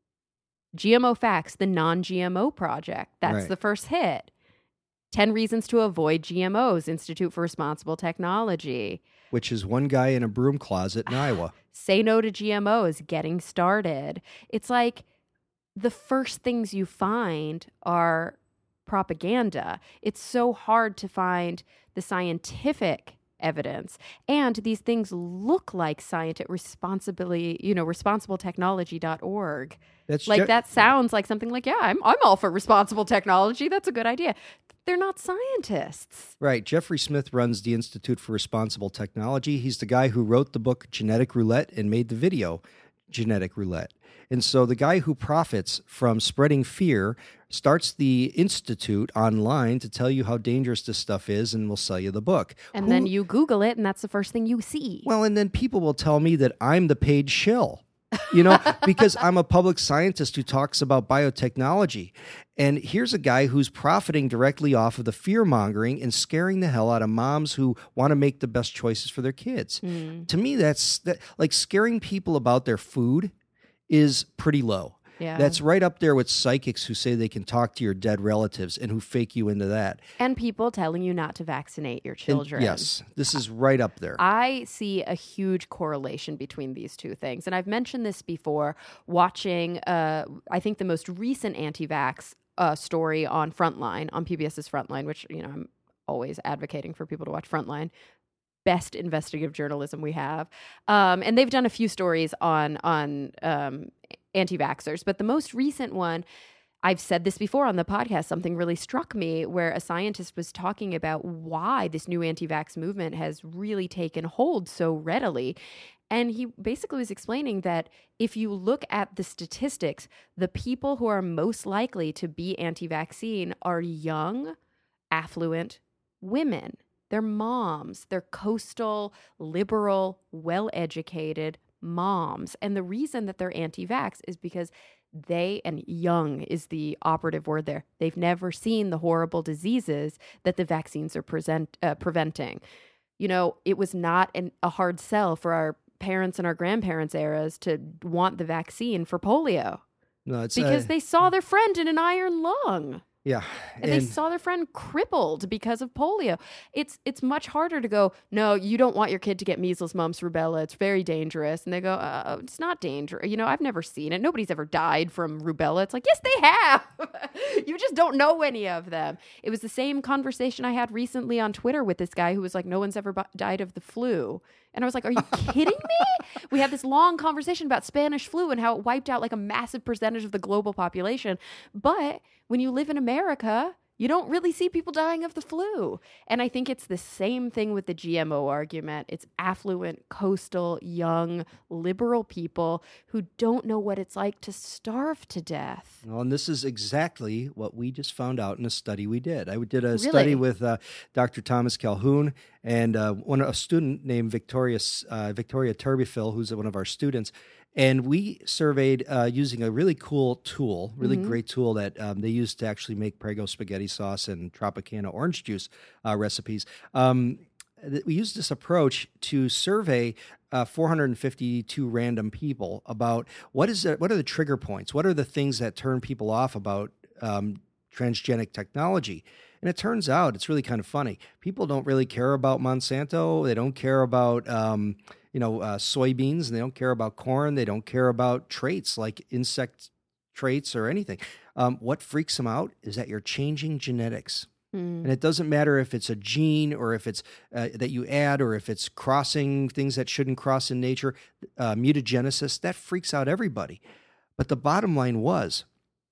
G M O Facts, the non-G M O project. That's right. The first hit. ten Reasons to Avoid G M Os, Institute for Responsible Technology. Which is one guy in a broom closet in Iowa. Say No to G M Os, Getting Started. It's like the first things you find are propaganda. It's so hard to find the scientific evidence. And these things look like scientific responsibility, you know, responsible technology dot org. That's like, Je- that sounds like something like, yeah, I'm I'm all for responsible technology. That's a good idea. They're not scientists. Right. Jeffrey Smith runs the Institute for Responsible Technology. He's the guy who wrote the book Genetic Roulette and made the video Genetic Roulette. And so the guy who profits from spreading fear starts the institute online to tell you how dangerous this stuff is, and will sell you the book. And who, then you Google it, and that's the first thing you see. Well, and then people will tell me that I'm the paid shill, you know, because I'm a public scientist who talks about biotechnology. And here's a guy who's profiting directly off of the fear-mongering and scaring the hell out of moms who want to make the best choices for their kids. Mm. To me, that's that, like scaring people about their food is pretty low. Yeah. That's right up there with psychics who say they can talk to your dead relatives and who fake you into that. And people telling you not to vaccinate your children. And yes, this is right up there. I see a huge correlation between these two things. And I've mentioned this before, watching, uh, I think, the most recent anti-vax uh, story on Frontline, on P B S's Frontline, which, you know, I'm always advocating for people to watch Frontline. Best investigative journalism we have. Um, and they've done a few stories on on um, anti-vaxxers. But the most recent one, I've said this before on the podcast, something really struck me where a scientist was talking about why this new anti-vax movement has really taken hold so readily. And he basically was explaining that if you look at the statistics, the people who are most likely to be anti-vaccine are young, affluent women. They're moms. They're coastal, liberal, well-educated moms. And the reason that they're anti-vax is because they, and young is the operative word there, they've never seen the horrible diseases that the vaccines are present, uh, preventing. You know, it was not an, a hard sell for our parents and our grandparents' eras to want the vaccine for polio. No, it's because uh, they saw their friend in an iron lung. Yeah. And, and they saw their friend crippled because of polio. It's it's much harder to go, no, you don't want your kid to get measles, mumps, rubella. It's very dangerous. And they go, uh, it's not dangerous. You know, I've never seen it. Nobody's ever died from rubella. It's like, yes, they have. You just don't know any of them. It was the same conversation I had recently on Twitter with this guy who was like, no one's ever b- died of the flu. And I was like, are you kidding me? We had this long conversation about Spanish flu and how it wiped out like a massive percentage of the global population. But when you live in America, you don't really see people dying of the flu. And I think it's the same thing with the G M O argument. It's affluent, coastal, young, liberal people who don't know what it's like to starve to death. Well, and this is exactly what we just found out in a study we did. I did a Really? study with uh, Doctor Thomas Calhoun and uh, one a student named Victoria uh, Victoria Turbyfill, who's one of our students. And we surveyed uh, using a really cool tool, really mm-hmm. great tool that um, they used to actually make Prego spaghetti sauce and Tropicana orange juice uh, recipes. Um, we used this approach to survey uh, four hundred fifty-two random people about what is the, what are the trigger points, what are the things that turn people off about um, transgenic technology. And it turns out it's really kind of funny. People don't really care about Monsanto. They don't care about um, you know uh, soybeans, and they don't care about corn. They don't care about traits like insect traits or anything. Um, what freaks them out is that you're changing genetics. Mm. And it doesn't matter if it's a gene or if it's uh, that you add or if it's crossing things that shouldn't cross in nature, uh, mutagenesis, that freaks out everybody. But the bottom line was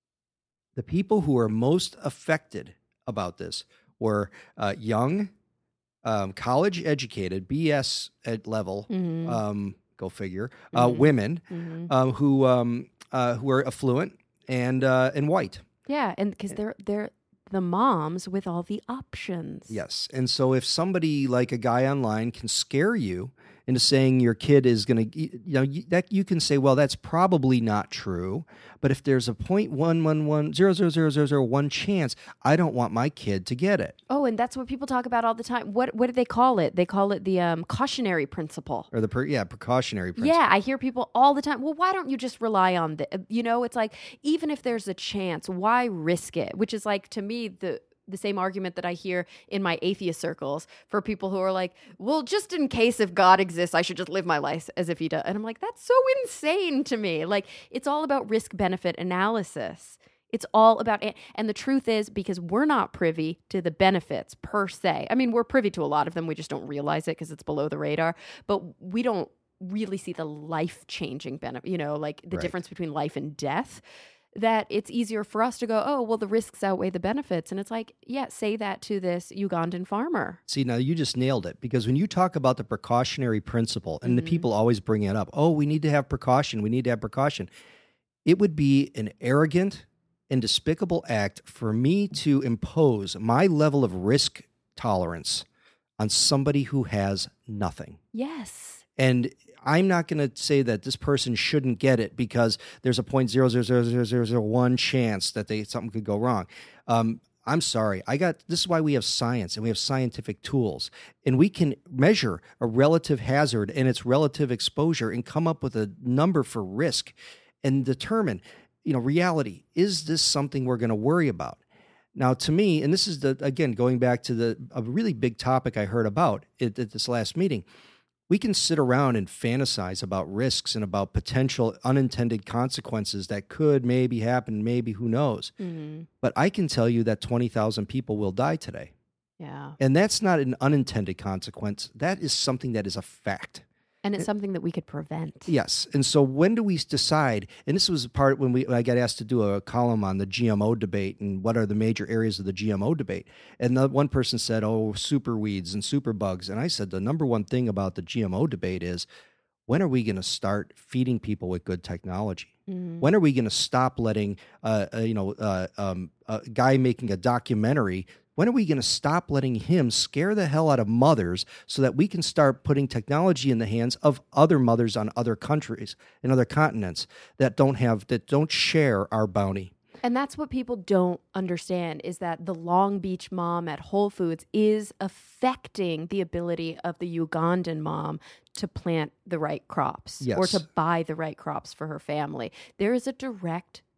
the people who are most affected about this were uh, young, um, college-educated, B S ed level, mm-hmm. um, go figure, uh, mm-hmm. women mm-hmm. Uh, who um, uh, who are affluent and uh, and white. Yeah, and because they're they're the moms with all the options. Yes, and so if somebody like a guy online can scare you into saying your kid is going to, you know, that you can say, well, that's probably not true. But if there's a point one one one zero zero zero zero zero one chance, I don't want my kid to get it. Oh, and that's what people talk about all the time. What what do they call it? They call it the um, cautionary principle, or the per, yeah precautionary principle. Yeah, I hear people all the time. Well, why don't you just rely on the? You know, it's like even if there's a chance, why risk it? Which is like to me the. the same argument that I hear in my atheist circles for people who are like, well, just in case if God exists, I should just live my life as if he does. And I'm like, that's so insane to me. Like, it's all about risk-benefit analysis. It's all about, and the truth is, because we're not privy to the benefits per se. I mean, we're privy to a lot of them. We just don't realize it because it's below the radar. But we don't really see the life-changing benefit, you know, like the right. difference between life and death. That it's easier for us to go, oh, well, the risks outweigh the benefits. And it's like, yeah, say that to this Ugandan farmer. See, now you just nailed it. Because when you talk about the precautionary principle, and mm-hmm. the people always bring it up, oh, we need to have precaution, we need to have precaution. It would be an arrogant and despicable act for me to impose my level of risk tolerance on somebody who has nothing. Yes. And I'm not going to say that this person shouldn't get it because there's a point zero zero zero zero zero zero one chance that they something could go wrong. Um, I'm sorry. I got this is why we have science and we have scientific tools, and we can measure a relative hazard and its relative exposure and come up with a number for risk and determine, you know, reality. Is this something we're going to worry about? Now, to me, and this is the again going back to the a really big topic I heard about at, at this last meeting. We can sit around and fantasize about risks and about potential unintended consequences that could maybe happen, maybe who knows. Mm-hmm. But I can tell you that twenty thousand people will die today. Yeah. And that's not an unintended consequence. That is something that is a fact. And it's something that we could prevent. Yes. And so when do we decide, and this was a part when we when I got asked to do a column on the G M O debate and what are the major areas of the G M O debate. And the one person said, oh, super weeds and super bugs. And I said, the number one thing about the G M O debate is, when are we going to start feeding people with good technology? Mm-hmm. When are we going to stop letting, uh, uh, you know, uh, um, a guy making a documentary, when are we going to stop letting him scare the hell out of mothers so that we can start putting technology in the hands of other mothers on other countries and other continents that don't have, that don't share our bounty? And that's what people don't understand is that the Long Beach mom at Whole Foods is affecting the ability of the Ugandan mom to plant the right crops yes. or to buy the right crops for her family. There is a direct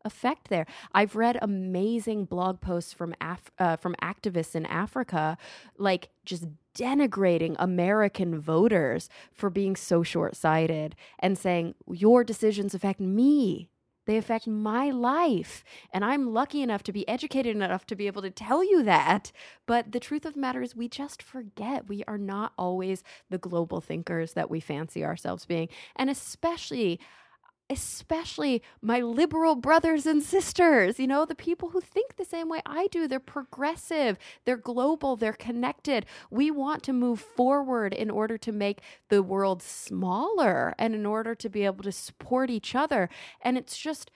effect there. I've read amazing blog posts from Af- uh, from activists in Africa, like just denigrating American voters for being so short-sighted and saying, your decisions affect me. They affect my life. And I'm lucky enough to be educated enough to be able to tell you that. But the truth of the matter is we just forget. We are not always the global thinkers that we fancy ourselves being. And especially, especially my liberal brothers and sisters, you know, the people who think the same way I do. They're progressive, they're global, they're connected. We want to move forward in order to make the world smaller and in order to be able to support each other. And it's just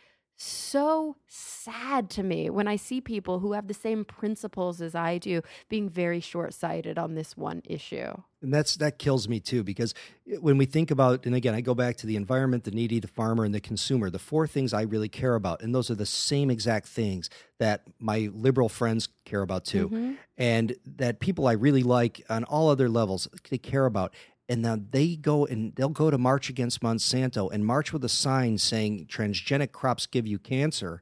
so sad to me when I see people who have the same principles as I do being very short-sighted on this one issue. And that's that kills me too, because when we think about, and again, I go back to the environment, the needy, the farmer, and the consumer, the four things I really care about. And those are the same exact things that my liberal friends care about too. Mm-hmm. And that people I really like on all other levels, they care about. And now they go and they'll go to march against Monsanto and march with a sign saying transgenic crops give you cancer.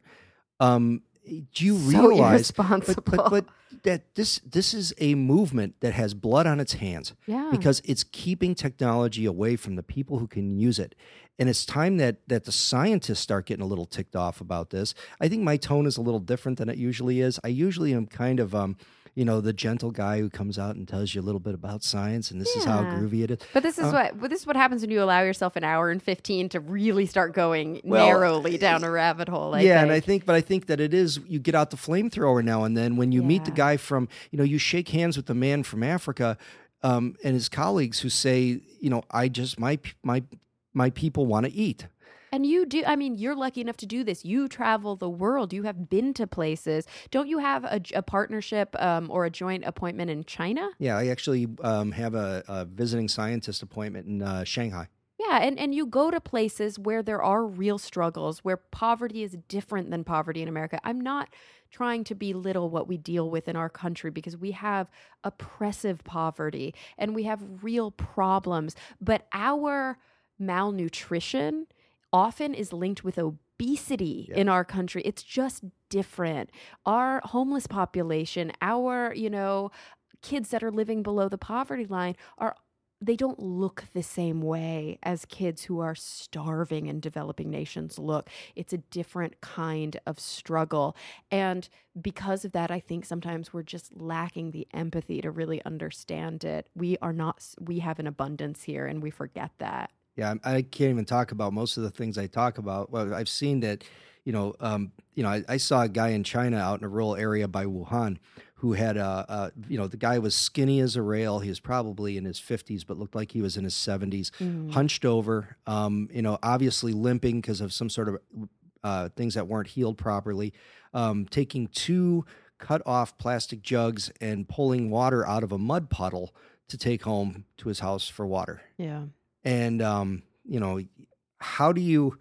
Um, do you so realize irresponsible. But, but, but that this this is a movement that has blood on its hands, yeah. because it's keeping technology away from the people who can use it. And it's time that that the scientists start getting a little ticked off about this. I think my tone is a little different than it usually is. I usually am kind of um, you know, the gentle guy who comes out and tells you a little bit about science, and this yeah. is how groovy it is. But this is uh, what but this is what happens when you allow yourself an hour and fifteen to really start going well, narrowly down a rabbit hole. I yeah, think. and I think, but I think that it is, you get out the flamethrower now and then when you yeah. meet the guy from, you know, you shake hands with the man from Africa um, and his colleagues who say, you know, I just, my, my, my people want to eat. And you do, I mean, you're lucky enough to do this. You travel the world. You have been to places. Don't you have a, a partnership um, or a joint appointment in China? Yeah, I actually um, have a, a visiting scientist appointment in uh, Shanghai. Yeah, and, and you go to places where there are real struggles, where poverty is different than poverty in America. I'm not trying to belittle what we deal with in our country, because we have oppressive poverty and we have real problems. But our malnutrition often is linked with obesity yeah. in our country. It's just different. Our homeless population, our, you know, kids that are living below the poverty line are, they don't look the same way as kids who are starving in developing nations look. It's a different kind of struggle. And because of that, I think sometimes we're just lacking the empathy to really understand it. We are not, we have an abundance here and we forget that. Yeah, I can't even talk about most of the things I talk about. Well, I've seen that, you know, um, you know, I, I saw a guy in China out in a rural area by Wuhan who had a, a, you know, the guy was skinny as a rail. He was probably in his fifties, but looked like he was in his seventies, mm. hunched over, um, you know, obviously limping because of some sort of uh, things that weren't healed properly, um, taking two cut off plastic jugs and pulling water out of a mud puddle to take home to his house for water. Yeah. And, um, you know, how do you...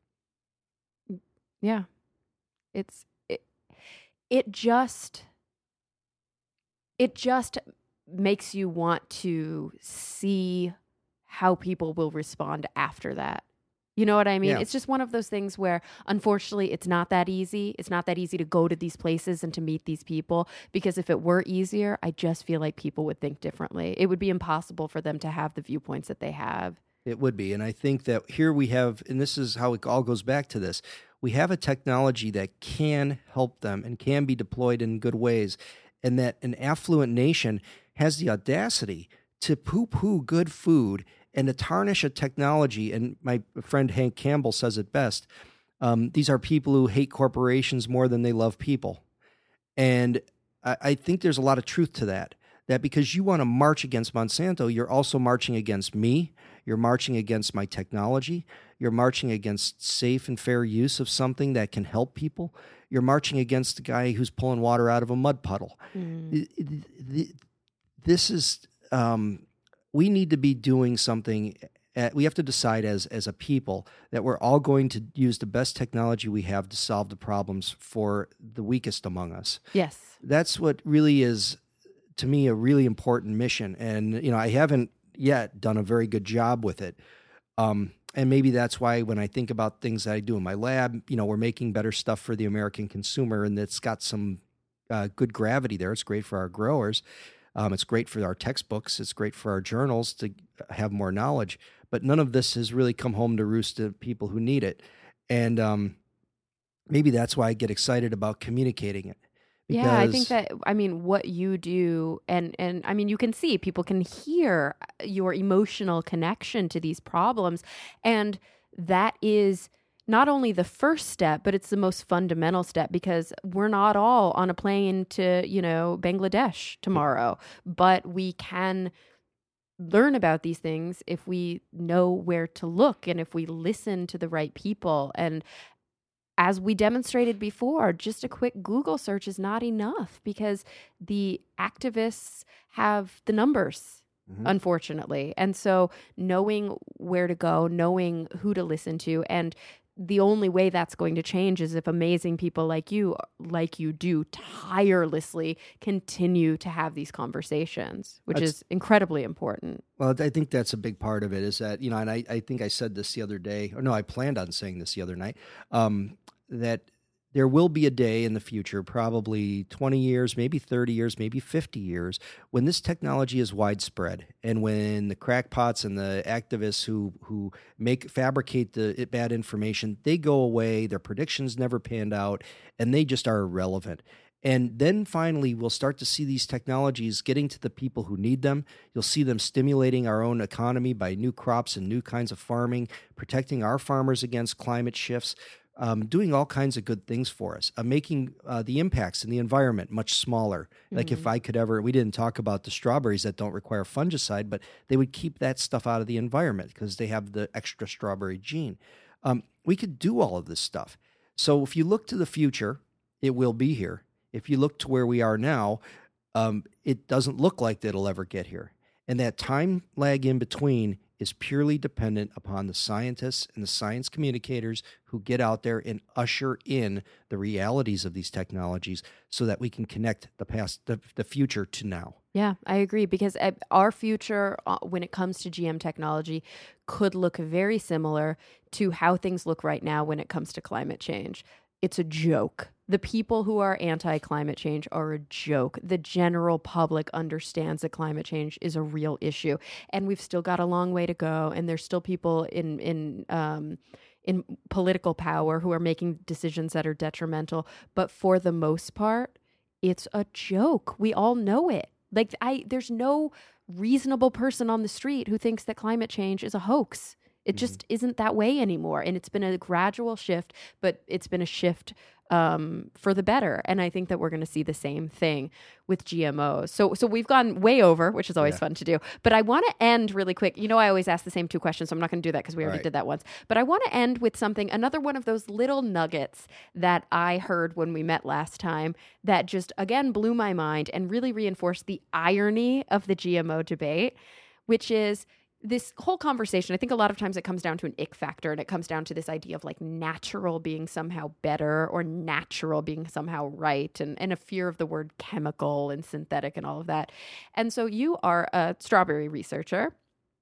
Yeah. It's, it, it just, it just makes you want to see how people will respond after that. You know what I mean? Yeah. It's just one of those things where, unfortunately, it's not that easy. It's not that easy to go to these places and to meet these people, because if it were easier, I just feel like people would think differently. It would be impossible for them to have the viewpoints that they have. It would be. And I think that here we have, and this is how it all goes back to this, we have a technology that can help them and can be deployed in good ways, and that an affluent nation has the audacity to poo-poo good food and to tarnish a technology. And my friend Hank Campbell says it best. Um, these are people who hate corporations more than they love people. And I, I think there's a lot of truth to that, that because you want to march against Monsanto, you're also marching against me. You're marching against my technology. You're marching against safe and fair use of something that can help people. You're marching against the guy who's pulling water out of a mud puddle. Mm. This is... Um, we need to be doing something. At, we have to decide as as a people that we're all going to use the best technology we have to solve the problems for the weakest among us. Yes. That's what really is, to me, a really important mission. And, you know, I haven't yet done a very good job with it. Um, and maybe that's why when I think about things that I do in my lab, you know, we're making better stuff for the American consumer, and it's got some uh, good gravity there. It's great for our growers. Um, it's great for our textbooks. It's great for our journals to have more knowledge. But none of this has really come home to roost to people who need it. And um, maybe that's why I get excited about communicating it. Because, yeah, I think that, I mean, what you do, and, and I mean, you can see, people can hear your emotional connection to these problems. And that is not only the first step, but it's the most fundamental step, because we're not all on a plane to, you know, Bangladesh tomorrow, but we can learn about these things if we know where to look and if we listen to the right people. And as we demonstrated before, just a quick Google search is not enough, because the activists have the numbers, mm-hmm. unfortunately. And so knowing where to go, knowing who to listen to, and the only way that's going to change is if amazing people like you, like you do tirelessly, continue to have these conversations, which that's, is incredibly important. Well, I think that's a big part of it, is that, you know, and I, I think I said this the other day, or no, I planned on saying this the other night, um, that there will be a day in the future, probably twenty years, maybe thirty years, maybe fifty years, when this technology is widespread, and when the crackpots and the activists who who make fabricate the bad information, they go away, their predictions never panned out, and they just are irrelevant. And then finally, we'll start to see these technologies getting to the people who need them. You'll see them stimulating our own economy by new crops and new kinds of farming, protecting our farmers against climate shifts, Um, doing all kinds of good things for us, uh, making uh, the impacts in the environment much smaller. Mm-hmm. Like if I could ever, we didn't talk about the strawberries that don't require fungicide, but they would keep that stuff out of the environment because they have the extra strawberry gene. Um, we could do all of this stuff. So if you look to the future, it will be here. If you look to where we are now, um, it doesn't look like it'll ever get here. And that time lag in between is purely dependent upon the scientists and the science communicators who get out there and usher in the realities of these technologies so that we can connect the past, the, the future to now. Yeah, I agree, because our future uh, when it comes to G M technology could look very similar to how things look right now when it comes to climate change. It's a joke. The people who are anti-climate change are a joke. The general public understands that climate change is a real issue, and we've still got a long way to go. And there's still people in in um, in political power who are making decisions that are detrimental. But for the most part, it's a joke. We all know it. Like I, there's no reasonable person on the street who thinks that climate change is a hoax. It just mm-hmm. isn't that way anymore. And it's been a gradual shift, but it's been a shift um, for the better. And I think that we're going to see the same thing with G M Os. So so we've gone way over, which is always yeah. fun to do. But I want to end really quick. You know, I always ask the same two questions, so I'm not going to do that because we already right. did that once. But I want to end with something, another one of those little nuggets that I heard when we met last time that just, again, blew my mind and really reinforced the irony of the G M O debate, which is this whole conversation. I think a lot of times it comes down to an ick factor, and it comes down to this idea of like natural being somehow better or natural being somehow right, and, and a fear of the word chemical and synthetic and all of that. And so you are a strawberry researcher,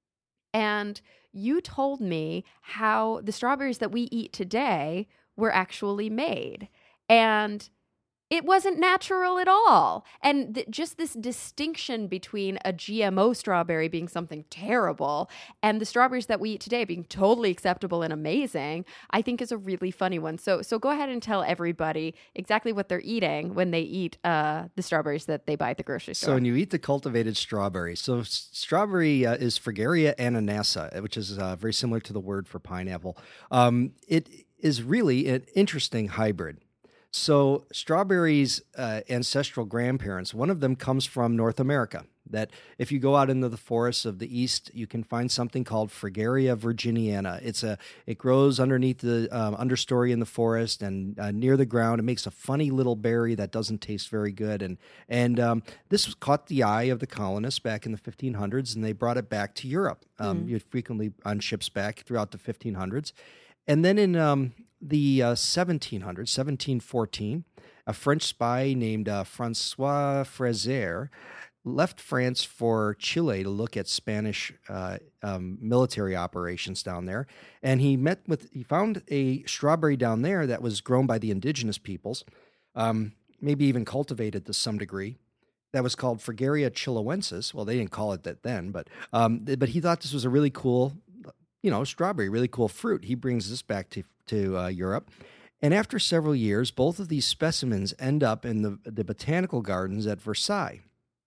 and you told me how the strawberries that we eat today were actually made. And it wasn't natural at all. And th- just this distinction between a G M O strawberry being something terrible and the strawberries that we eat today being totally acceptable and amazing, I think is a really funny one. So so go ahead and tell everybody exactly what they're eating when they eat uh, the strawberries that they buy at the grocery store. So when you eat the cultivated strawberry, so s- strawberry uh, is Fragaria ananassa, which is uh, very similar to the word for pineapple. Um, it is really an interesting hybrid. So strawberries' uh, ancestral grandparents, one of them comes from North America. That if you go out into the forests of the east, you can find something called Fragaria virginiana. It's a it grows underneath the um, understory in the forest and uh, near the ground. It makes a funny little berry that doesn't taste very good. And and um, this caught the eye of the colonists back in the fifteen hundreds, and they brought it back to Europe. Um, mm. You'd frequently on ships back throughout the fifteen hundreds. And then in um, the uh, seventeen hundreds, seventeen fourteen, a French spy named uh, Francois Fraser left France for Chile to look at Spanish uh, um, military operations down there. And he met with, he found a strawberry down there that was grown by the indigenous peoples, um, maybe even cultivated to some degree, that was called Fragaria chiloensis. Well, they didn't call it that then, but um, but he thought this was a really cool, you know, strawberry, really cool fruit. He brings this back to, to uh, Europe. And after several years, both of these specimens end up in the, the botanical gardens at Versailles.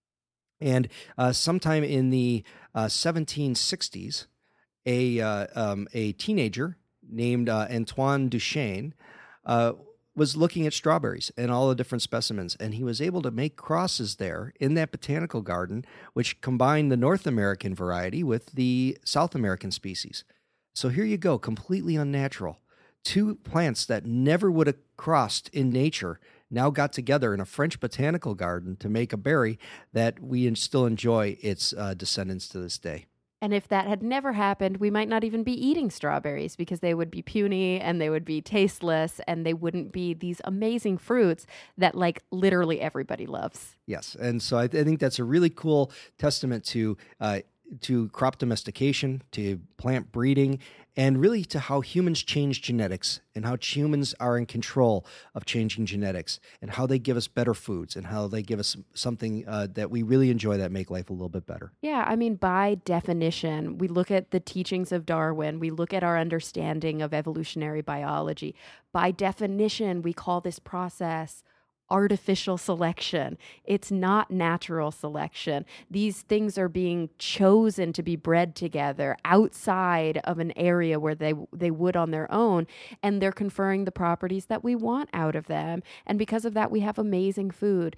And uh, sometime in the uh, seventeen sixties, a uh, um, a teenager named uh, Antoine Duchesne uh, was looking at strawberries and all the different specimens, and he was able to make crosses there in that botanical garden, which combined the North American variety with the South American species. So here you go, completely unnatural. Two plants that never would have crossed in nature now got together in a French botanical garden to make a berry that we still enjoy its uh, descendants to this day. And if that had never happened, we might not even be eating strawberries because they would be puny and they would be tasteless and they wouldn't be these amazing fruits that like literally everybody loves. Yes. And so I, th- I think that's a really cool testament to uh, to crop domestication, to plant breeding, and really to how humans change genetics and how humans are in control of changing genetics and how they give us better foods and how they give us something uh, that we really enjoy that make life a little bit better. Yeah, I mean, by definition, we look at the teachings of Darwin, we look at our understanding of evolutionary biology. By definition, we call this process artificial selection. It's not natural selection. These things are being chosen to be bred together outside of an area where they they would on their own, and they're conferring the properties that we want out of them. And because of that, we have amazing food.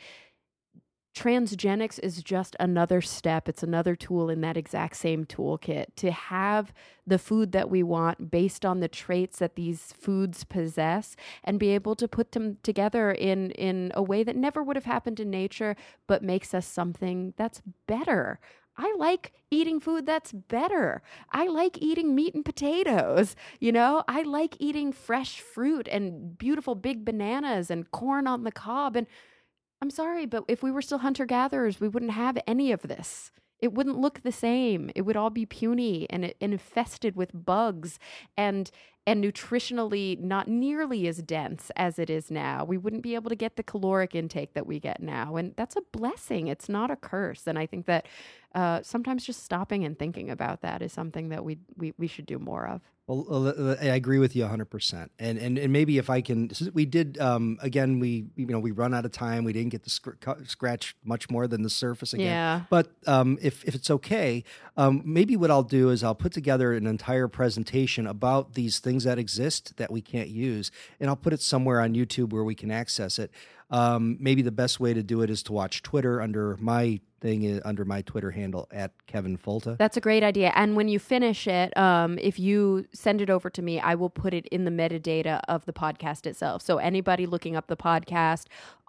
Transgenics is just another step. It's another tool in that exact same toolkit to have the food that we want based on the traits that these foods possess and be able to put them together in, in a way that never would have happened in nature, but makes us something that's better. I like eating food that's better. I like eating meat and potatoes. You know, I like eating fresh fruit and beautiful big bananas and corn on the cob. And I'm sorry, but if we were still hunter-gatherers, we wouldn't have any of this. It wouldn't look the same. It would all be puny and, and infested with bugs and and nutritionally not nearly as dense as it is now. We wouldn't be able to get the caloric intake that we get now. And that's a blessing. It's not a curse. And I think that uh, sometimes just stopping and thinking about that is something that we we, we should do more of. Well, I agree with you one hundred percent. And, and and maybe if I can, we did, um, again, we, you know, we run out of time. We didn't get to sc- scratch much more than the surface again. Yeah. But um, if, if it's okay, um, maybe what I'll do is I'll put together an entire presentation about these things that exist that we can't use, and I'll put it somewhere on YouTube where we can access it. Um, maybe the best way to do it is to watch Twitter under my thing, under my Twitter handle at Kevin Folta. That's a great idea. And when you finish it, um, if you send it over to me, I will put it in the metadata of the podcast itself. So anybody looking up the podcast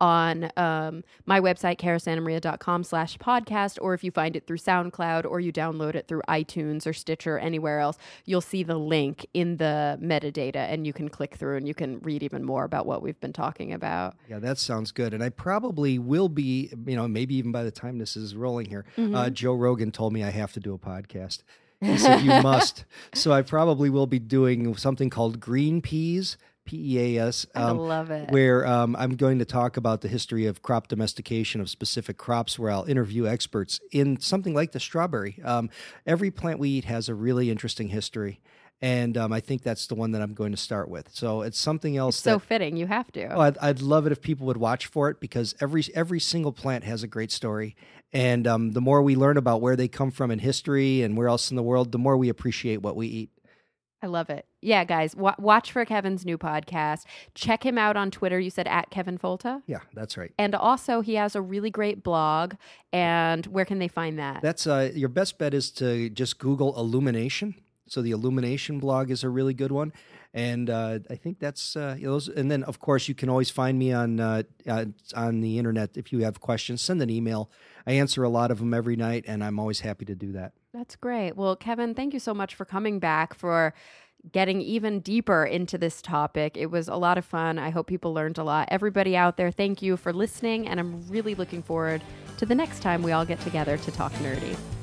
on um, my website, kara santa maria dot com slash podcast, or if you find it through SoundCloud or you download it through iTunes or Stitcher or anywhere else, you'll see the link in the metadata and you can click through and you can read even more about what we've been talking about. Yeah, that sounds good. And I probably will be, you know, maybe even by the time this is rolling here, mm-hmm. uh, Joe Rogan told me I have to do a podcast. He said, you must. So I probably will be doing something called Green Peas, P E A S. Um, I love it. Where um, I'm going to talk about the history of crop domestication of specific crops, where I'll interview experts in something like the strawberry. Um, every plant we eat has a really interesting history. And um, I think that's the one that I'm going to start with. So it's something else. It's that, so fitting. You have to. Oh, I'd, I'd love it if people would watch for it, because every every single plant has a great story. And um, the more we learn about where they come from in history and where else in the world, the more we appreciate what we eat. I love it. Yeah, guys, w- watch for Kevin's new podcast. Check him out on Twitter. You said at Kevin Folta? Yeah, that's right. And also, he has a really great blog. And where can they find that? That's uh, your best bet is to just Google Illumination. So the Illumination blog is a really good one. And uh, I think that's uh, you know, those. And then, of course, you can always find me on uh, uh, on the internet. If you have questions, send an email. I answer a lot of them every night, and I'm always happy to do that. That's great. Well, Kevin, thank you so much for coming back, for getting even deeper into this topic. It was a lot of fun. I hope people learned a lot. Everybody out there, thank you for listening, and I'm really looking forward to the next time we all get together to talk nerdy.